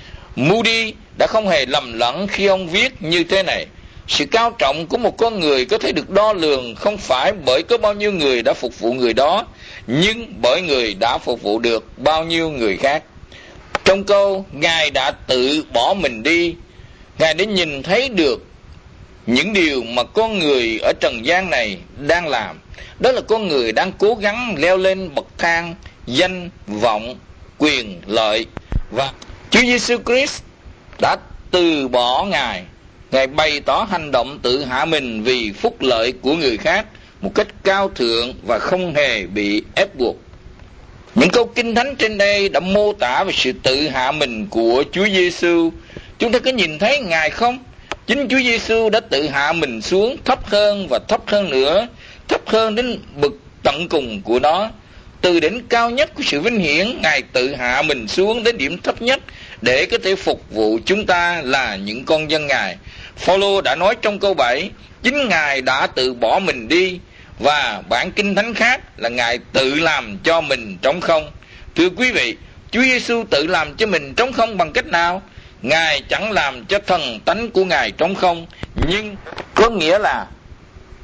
[SPEAKER 6] Moody đã không hề lầm lẫn khi ông viết như thế này: sự cao trọng của một con người có thể được đo lường không phải bởi có bao nhiêu người đã phục vụ người đó, nhưng bởi người đã phục vụ được bao nhiêu người khác. Trong câu Ngài đã tự bỏ mình đi, Ngài đã nhìn thấy được những điều mà con người ở trần gian này đang làm. Đó là con người đang cố gắng leo lên bậc thang danh vọng, quyền lợi, và Chúa Giêsu Christ đã từ bỏ Ngài. Ngài bày tỏ hành động tự hạ mình vì phúc lợi của người khác một cách cao thượng và không hề bị ép buộc. Những câu kinh thánh trên đây đã mô tả về sự tự hạ mình của Chúa Giêsu. Chúng ta có nhìn thấy Ngài không? Chính Chúa Giêsu đã tự hạ mình xuống thấp hơn và thấp hơn nữa, thấp hơn đến bậc tận cùng của nó. Từ đỉnh cao nhất của sự vinh hiển, Ngài tự hạ mình xuống đến điểm thấp nhất để có thể phục vụ chúng ta là những con dân Ngài. Phaolô đã nói trong câu 7, chính Ngài đã tự bỏ mình đi, và bản kinh thánh khác là Ngài tự làm cho mình trống không. Thưa quý vị, Chúa Giêsu tự làm cho mình trống không bằng cách nào? Ngài chẳng làm cho thần tánh của Ngài trống không, nhưng có nghĩa là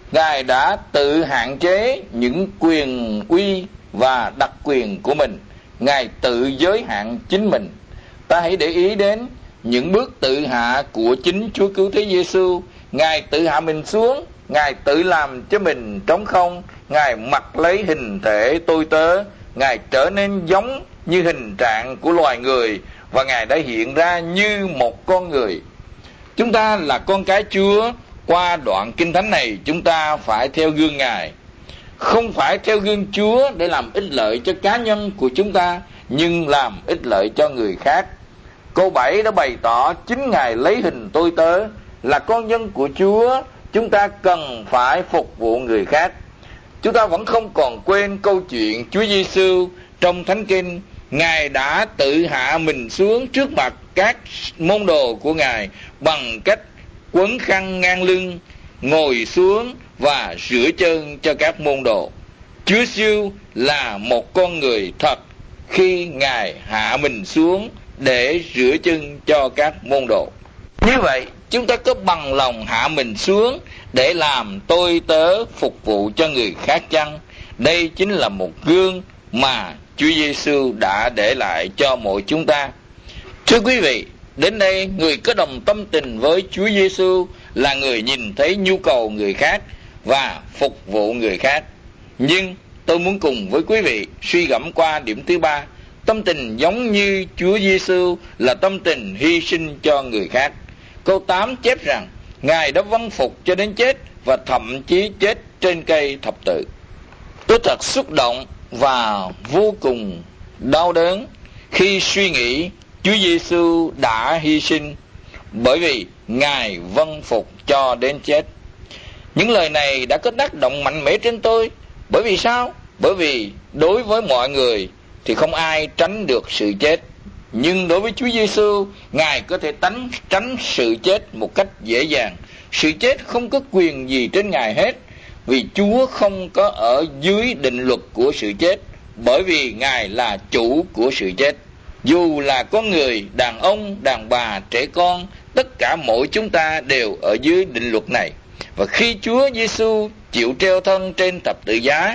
[SPEAKER 6] Ngài đã tự hạn chế những quyền uy và đặc quyền của mình. Ngài tự giới hạn chính mình. Ta hãy để ý đến những bước tự hạ của chính Chúa Cứu Thế Giêsu. Ngài tự hạ mình xuống, Ngài tự làm cho mình trống không, Ngài mặc lấy hình thể tôi tớ, Ngài trở nên giống như hình trạng của loài người, và Ngài đã hiện ra như một con người. Chúng ta là con cái Chúa. Qua đoạn Kinh Thánh này, chúng ta phải theo gương Ngài. Không phải theo gương Chúa để làm ích lợi cho cá nhân của chúng ta, nhưng làm ích lợi cho người khác. Câu 7 đã bày tỏ chính Ngài lấy hình tôi tớ. Là con dân của Chúa, chúng ta cần phải phục vụ người khác. Chúng ta vẫn không còn quên câu chuyện Chúa Giêsu trong Thánh Kinh. Ngài đã tự hạ mình xuống trước mặt các môn đồ của Ngài bằng cách quấn khăn ngang lưng, ngồi xuống và rửa chân cho các môn đồ. Chúa Giêsu là một con người thật khi Ngài hạ mình xuống để rửa chân cho các môn đồ. Như vậy, chúng ta có bằng lòng hạ mình xuống để làm tôi tớ phục vụ cho người khác chăng? Đây chính là một gương mà Chúa Giêsu đã để lại cho mỗi chúng ta. Thưa quý vị, đến đây người có đồng tâm tình với Chúa Giêsu là người nhìn thấy nhu cầu người khác và phục vụ người khác. Nhưng tôi muốn cùng với quý vị suy gẫm qua điểm thứ 3. Tâm tình giống như Chúa Giêsu là tâm tình hy sinh cho người khác. Câu 8 chép rằng Ngài đã vâng phục cho đến chết, và thậm chí chết trên cây thập tự. Tôi thật xúc động và vô cùng đau đớn khi suy nghĩ Chúa Giêsu đã hy sinh bởi vì Ngài vâng phục cho đến chết. Những lời này đã có tác động mạnh mẽ trên tôi. Bởi vì sao? Bởi vì đối với mọi người thì không ai tránh được sự chết. Nhưng đối với Chúa Giêsu, Ngài có thể tránh sự chết một cách dễ dàng. Sự chết không có quyền gì trên Ngài hết, vì Chúa không có ở dưới định luật của sự chết, bởi vì Ngài là chủ của sự chết. Dù là con người, đàn ông, đàn bà, trẻ con, tất cả mỗi chúng ta đều ở dưới định luật này. Và khi Chúa Giêsu chịu treo thân trên thập tự giá,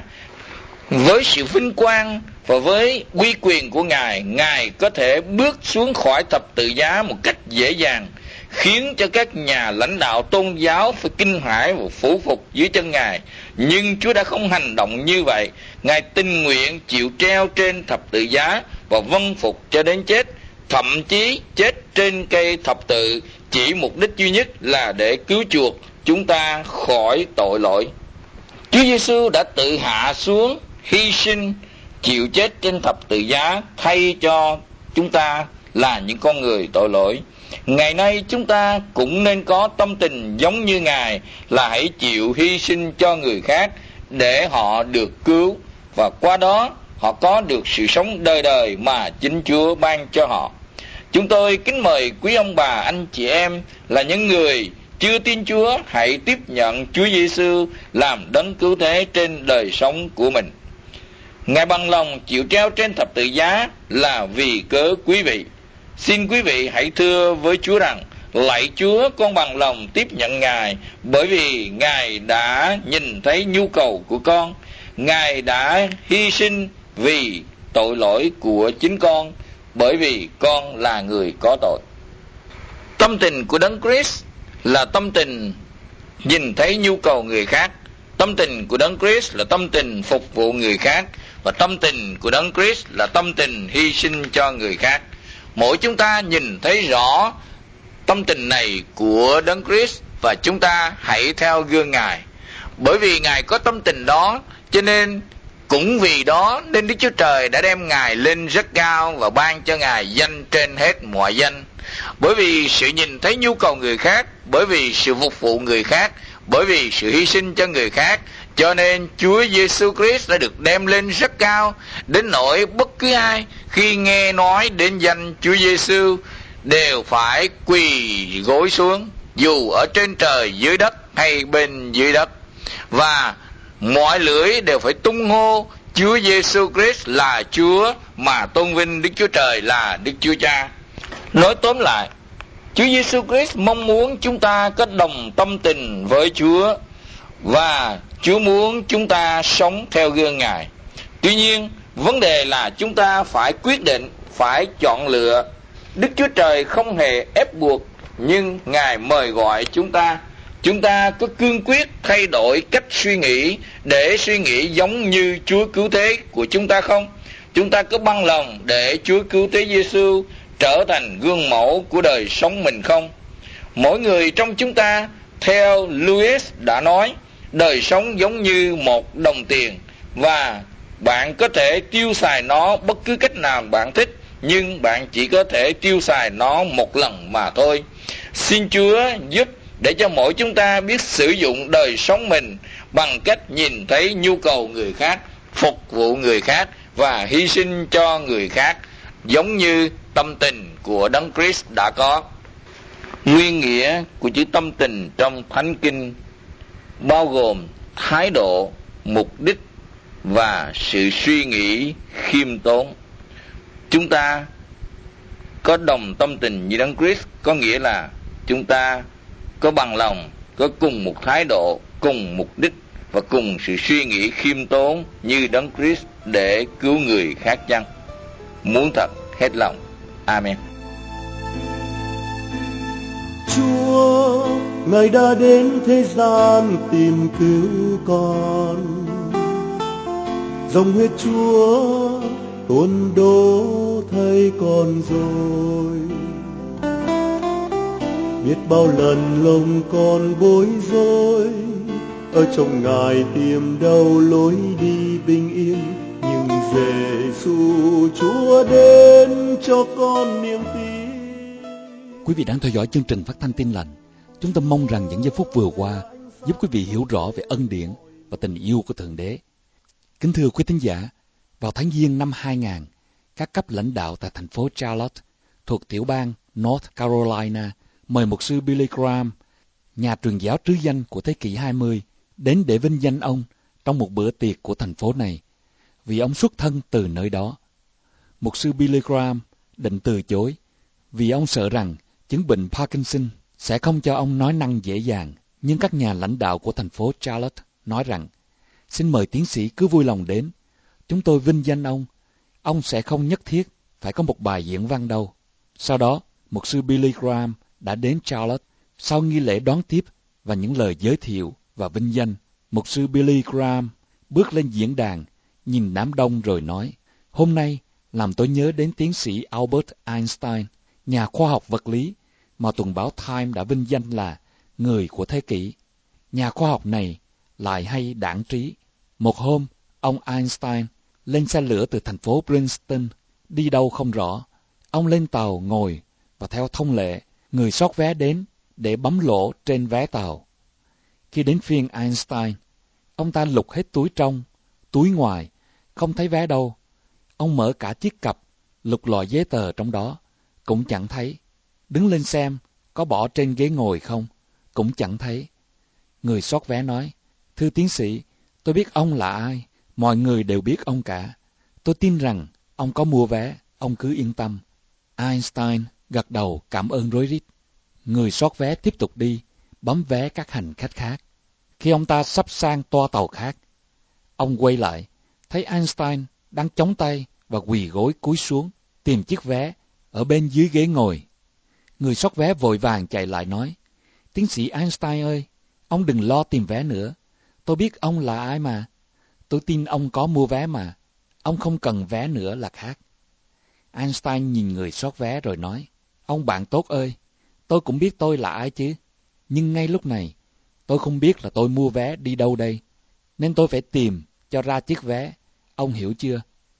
[SPEAKER 6] với sự vinh quang và với uy quyền của Ngài, Ngài có thể bước xuống khỏi thập tự giá một cách dễ dàng, khiến cho các nhà lãnh đạo tôn giáo phải kinh hãi và phủ phục dưới chân Ngài. Nhưng Chúa đã không hành động như vậy. Ngài tình nguyện chịu treo trên thập tự giá và vâng phục cho đến chết, thậm chí chết trên cây thập tự chỉ mục đích duy nhất là để cứu chuộc chúng ta khỏi tội lỗi. Chúa Giêsu đã tự hạ xuống, hy sinh, chịu chết trên thập tự giá thay cho chúng ta là những con người tội lỗi. Ngày nay chúng ta cũng nên có tâm tình giống như Ngài, là hãy chịu hy sinh cho người khác để họ được cứu, và qua đó họ có được sự sống đời đời mà chính Chúa ban cho họ. Chúng tôi kính mời quý ông bà, anh chị em là những người chưa tin Chúa, hãy tiếp nhận Chúa Giêsu làm đấng cứu thế trên đời sống của mình. Ngài bằng lòng chịu treo trên thập tự giá là vì cớ quý vị. Xin quý vị hãy thưa với Chúa rằng: lạy Chúa, con bằng lòng tiếp nhận Ngài, bởi vì Ngài đã nhìn thấy nhu cầu của con. Ngài đã hy sinh vì tội lỗi của chính con, bởi vì con là người có tội. Tâm tình của Đấng Christ là tâm tình nhìn thấy nhu cầu người khác. Tâm tình của Đấng Christ là tâm tình phục vụ người khác, và tâm tình của Đấng Christ là tâm tình hy sinh cho người khác. Mỗi chúng ta nhìn thấy rõ tâm tình này của Đấng Christ, và chúng ta hãy theo gương Ngài. Bởi vì Ngài có tâm tình đó, cho nên cũng vì đó nên Đức Chúa Trời đã đem Ngài lên rất cao và ban cho Ngài danh trên hết mọi danh. Bởi vì sự nhìn thấy nhu cầu người khác, bởi vì sự phục vụ người khác, bởi vì sự hy sinh cho người khác, cho nên Chúa Giêsu Christ đã được đem lên rất cao, đến nỗi bất cứ ai khi nghe nói đến danh Chúa Giêsu đều phải quỳ gối xuống, dù ở trên trời, dưới đất hay bên dưới đất, và mọi lưỡi đều phải tung hô Chúa Giêsu Christ là Chúa, mà tôn vinh Đức Chúa Trời là Đức Chúa Cha. Nói tóm lại, Chúa Giêsu Christ mong muốn chúng ta có đồng tâm tình với Chúa, và Chúa muốn chúng ta sống theo gương Ngài. Tuy nhiên, vấn đề là chúng ta phải quyết định, phải chọn lựa. Đức Chúa Trời không hề ép buộc, nhưng Ngài mời gọi chúng ta. Chúng ta có cương quyết thay đổi cách suy nghĩ để suy nghĩ giống như Chúa Cứu Thế của chúng ta không? Chúng ta có bằng lòng để Chúa Cứu Thế Giêsu trở thành gương mẫu của đời sống mình không? Mỗi người trong chúng ta, theo Lewis đã nói, đời sống giống như một đồng tiền, và bạn có thể tiêu xài nó bất cứ cách nào bạn thích, nhưng bạn chỉ có thể tiêu xài nó một lần mà thôi. Xin Chúa giúp để cho mỗi chúng ta biết sử dụng đời sống mình bằng cách nhìn thấy nhu cầu người khác, phục vụ người khác và hy sinh cho người khác, giống như tâm tình của Đấng Christ đã có. Nguyên nghĩa của chữ tâm tình trong Thánh Kinh bao gồm thái độ, mục đích và sự suy nghĩ khiêm tốn. Chúng ta có đồng tâm tình như Đấng Christ, có nghĩa là chúng ta có bằng lòng, có cùng một thái độ, cùng mục đích và cùng sự suy nghĩ khiêm tốn như Đấng Christ để cứu người khác chăng? Muốn thật hết lòng. Amen.
[SPEAKER 2] Chúa, Ngài đã đến thế gian tìm cứu con. Dòng huyết Chúa tuôn đổ thay con rồi. Biết bao lần lòng con bối rối, ở trong Ngài tìm đâu lối đi bình yên. Nhưng Giêsu Chúa đến cho con niềm tin.
[SPEAKER 7] Quý vị đang theo dõi chương trình phát thanh Tin Lành. Chúng tôi mong rằng những giây phút vừa qua giúp quý vị hiểu rõ về ân điển và tình yêu của Thượng Đế. Kính thưa quý thính giả, vào tháng Giêng năm 2000, các cấp lãnh đạo tại thành phố Charlotte thuộc tiểu bang North Carolina mời mục sư Billy Graham, nhà truyền giáo trứ danh của thế kỷ 20, đến để vinh danh ông trong một bữa tiệc của thành phố này, vì ông xuất thân từ nơi đó. Mục sư Billy Graham định từ chối vì ông sợ rằng chứng bệnh Parkinson sẽ không cho ông nói năng dễ dàng, nhưng các nhà lãnh đạo của thành phố Charlotte nói rằng, xin mời tiến sĩ cứ vui lòng đến, chúng tôi vinh danh ông sẽ không nhất thiết phải có một bài diễn văn đâu. Sau đó, mục sư Billy Graham đã đến Charlotte. Sau nghi lễ đón tiếp và những lời giới thiệu và vinh danh, mục sư Billy Graham bước lên diễn đàn, nhìn đám đông rồi nói, hôm nay làm tôi nhớ đến tiến sĩ Albert Einstein, nhà khoa học vật lý mà tuần báo Time đã vinh danh là người của thế kỷ. Nhà khoa học này lại hay đãng trí. Một hôm, ông Einstein lên xe lửa từ thành phố Princeton, đi đâu không rõ. Ông lên tàu ngồi và theo thông lệ, người soát vé đến để bấm lỗ trên vé tàu. Khi đến phiên Einstein, ông ta lục hết túi trong, túi ngoài, không thấy vé đâu. Ông mở cả chiếc cặp, lục lọi giấy tờ trong đó, cũng chẳng thấy. Đứng lên xem, có bỏ trên ghế ngồi không, cũng chẳng thấy. Người soát vé nói, thưa tiến sĩ, tôi biết ông là ai, mọi người đều biết ông cả. Tôi tin rằng ông có mua vé, ông cứ yên tâm. Einstein gật đầu cảm ơn rối rít. Người soát vé tiếp tục đi, bấm vé các hành khách khác. Khi ông ta sắp sang toa tàu khác, ông quay lại, thấy Einstein đang chống tay và quỳ gối cúi xuống, tìm chiếc vé ở bên dưới ghế ngồi. Người soát vé vội vàng chạy lại nói, tiến sĩ Einstein ơi, ông đừng lo tìm vé nữa. Tôi biết ông là ai mà. Tôi tin ông có mua vé mà. Ông không cần vé nữa là khác. Einstein nhìn người soát vé rồi nói, ông bạn tốt ơi, tôi cũng biết tôi là ai chứ. Nhưng ngay lúc này, tôi không biết là tôi mua vé đi đâu đây, nên tôi phải tìm cho ra chiếc vé. Ông hiểu chưa?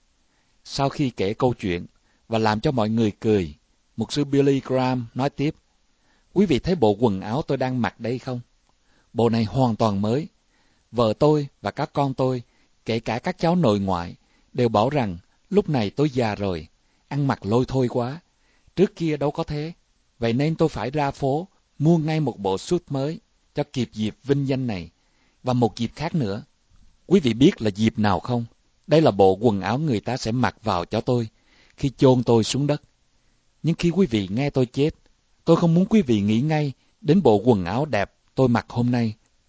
[SPEAKER 7] Sau khi kể câu chuyện và làm cho mọi người cười, mục sư Billy Graham nói tiếp, quý vị thấy bộ quần áo tôi đang mặc đây không? Bộ này hoàn toàn mới. Vợ tôi và các con tôi, kể cả các cháu nội ngoại, đều bảo rằng lúc này tôi già rồi, ăn mặc lôi thôi quá. Trước kia đâu có thế. Vậy nên tôi phải ra phố, mua ngay một bộ suit mới, cho kịp dịp vinh danh này, và một dịp khác nữa. Quý vị biết là dịp nào không? Đây là bộ quần áo người ta sẽ mặc vào cho tôi, khi chôn tôi xuống đất. Nhưng khi quý vị nghe tôi chết, tôi không muốn quý vị nghĩ ngay đến bộ quần áo đẹp tôi mặc hôm nay.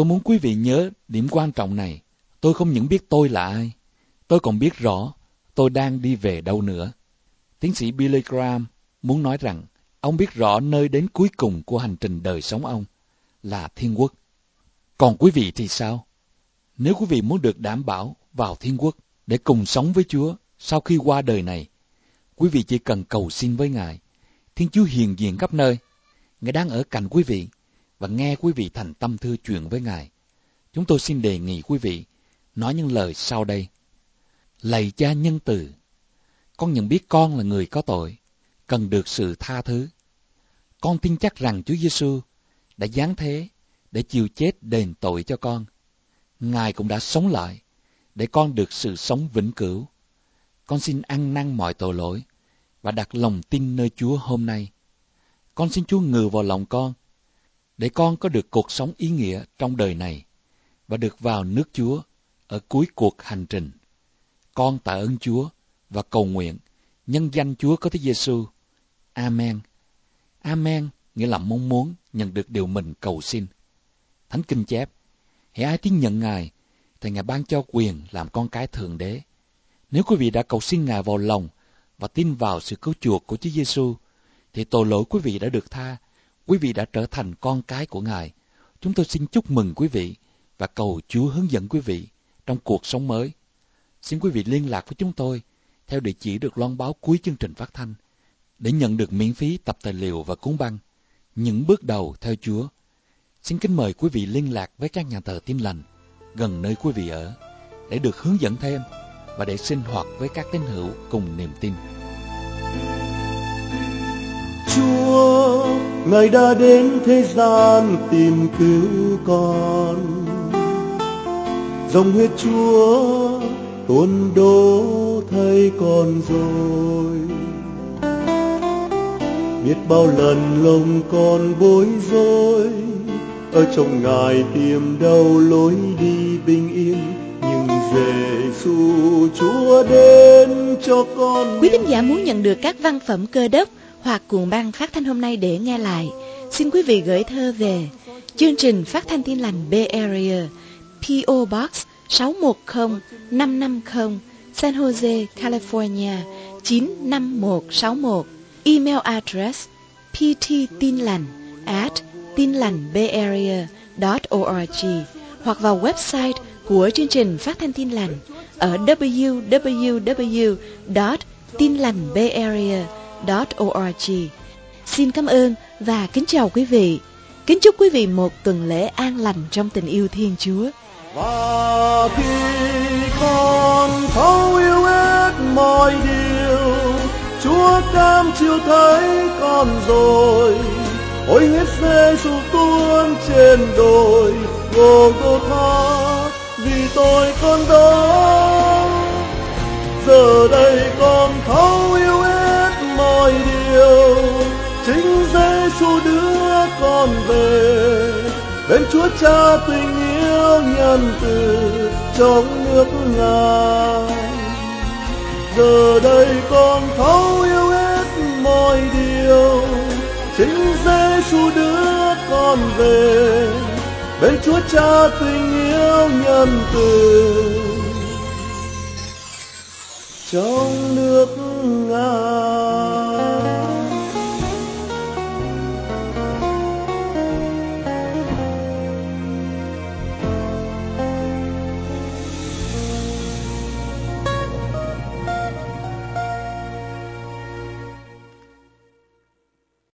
[SPEAKER 7] tôi muốn quý vị nhớ điểm quan trọng này. Tôi không những biết tôi là ai, tôi còn biết rõ tôi đang đi về đâu nữa. Tiến sĩ Billy Graham muốn nói rằng ông biết rõ nơi đến cuối cùng của hành trình đời sống ông là thiên quốc. Còn quý vị thì sao? Nếu quý vị muốn được đảm bảo vào thiên quốc để cùng sống với Chúa sau khi qua đời này, quý vị chỉ cần cầu xin với Ngài. Thiên Chúa hiện diện khắp nơi. Ngài đang ở cạnh quý vị và nghe quý vị thành tâm thư chuyện với Ngài. Chúng tôi xin đề nghị quý vị nói những lời sau đây. Lạy Cha nhân từ, con nhận biết con là người có tội, cần được sự tha thứ. Con tin chắc rằng Chúa Giêsu đã giáng thế để chịu chết đền tội cho con. Ngài cũng đã sống lại để con được sự sống vĩnh cửu. Con xin ăn năn mọi tội lỗi và đặt lòng tin nơi Chúa hôm nay. Con xin Chúa ngự vào lòng con để con có được cuộc sống ý nghĩa trong đời này và được vào nước Chúa ở cuối cuộc hành trình. Con tạ ơn Chúa và cầu nguyện nhân danh Chúa có Thế Giêsu. Amen. Amen nghĩa là mong muốn nhận được điều mình cầu xin. Thánh Kinh chép, hễ ai tin nhận Ngài thì Ngài ban cho quyền làm con cái Thượng Đế. Nếu quý vị đã cầu xin Ngài vào lòng và tin vào sự cứu chuộc của Chúa Giêsu, thì tội lỗi quý vị đã được tha. Quý vị đã trở thành con cái của Ngài. Chúng tôi xin chúc mừng quý vị và cầu Chúa hướng dẫn quý vị trong cuộc sống mới. Xin quý vị liên lạc với chúng tôi theo địa chỉ được loan báo cuối chương trình phát thanh để nhận được miễn phí tập tài liệu và cuốn băng Những bước đầu theo Chúa. Xin kính mời quý vị liên lạc với các nhà thờ Tin Lành gần nơi quý vị ở để được hướng dẫn thêm và để sinh hoạt với các tín hữu cùng niềm tin.
[SPEAKER 2] Chúa, Ngài đã đến thế gian tìm cứu con. Dòng huyết Chúa tuôn đổ thay con rồi. Biết bao lần lòng con bối rối, ở trong Ngài tìm đâu lối đi bình yên. Nhưng Giêsu Chúa đến cho con.
[SPEAKER 1] Quý thính giả muốn nhận được các văn phẩm Cơ Đốc hoặc cuộn băng phát thanh hôm nay để nghe lại, xin quý vị gửi thơ về chương trình Phát thanh Tin Lành Bay Area, P.O. Box 610550, San Jose, California 95161. Email address pttinlành@tinlành.bayarea.org hoặc vào website của chương trình Phát thanh Tin Lành ở www.tinlành.bayarea.org. Xin cảm ơn và kính chào quý vị. Kính chúc quý vị một tuần lễ an lành trong tình yêu Thiên Chúa.
[SPEAKER 2] Và khi con thấu yêu hết mọi điều, Chúa cam chịu thấy con rồi. Ôi huyết Giêsu tuôn trên đồi Gô-gô-tha vì tôi con đó. Giờ đây con thấu yêu hết mọi điều, chính Giêsu đưa con về bên Chúa Cha tình yêu nhân từ trong nước Ngài. Giờ đây con thấu yêu hết mọi điều, chính Giêsu đưa con về bên Chúa Cha tình yêu nhân từ trong nước Ngài.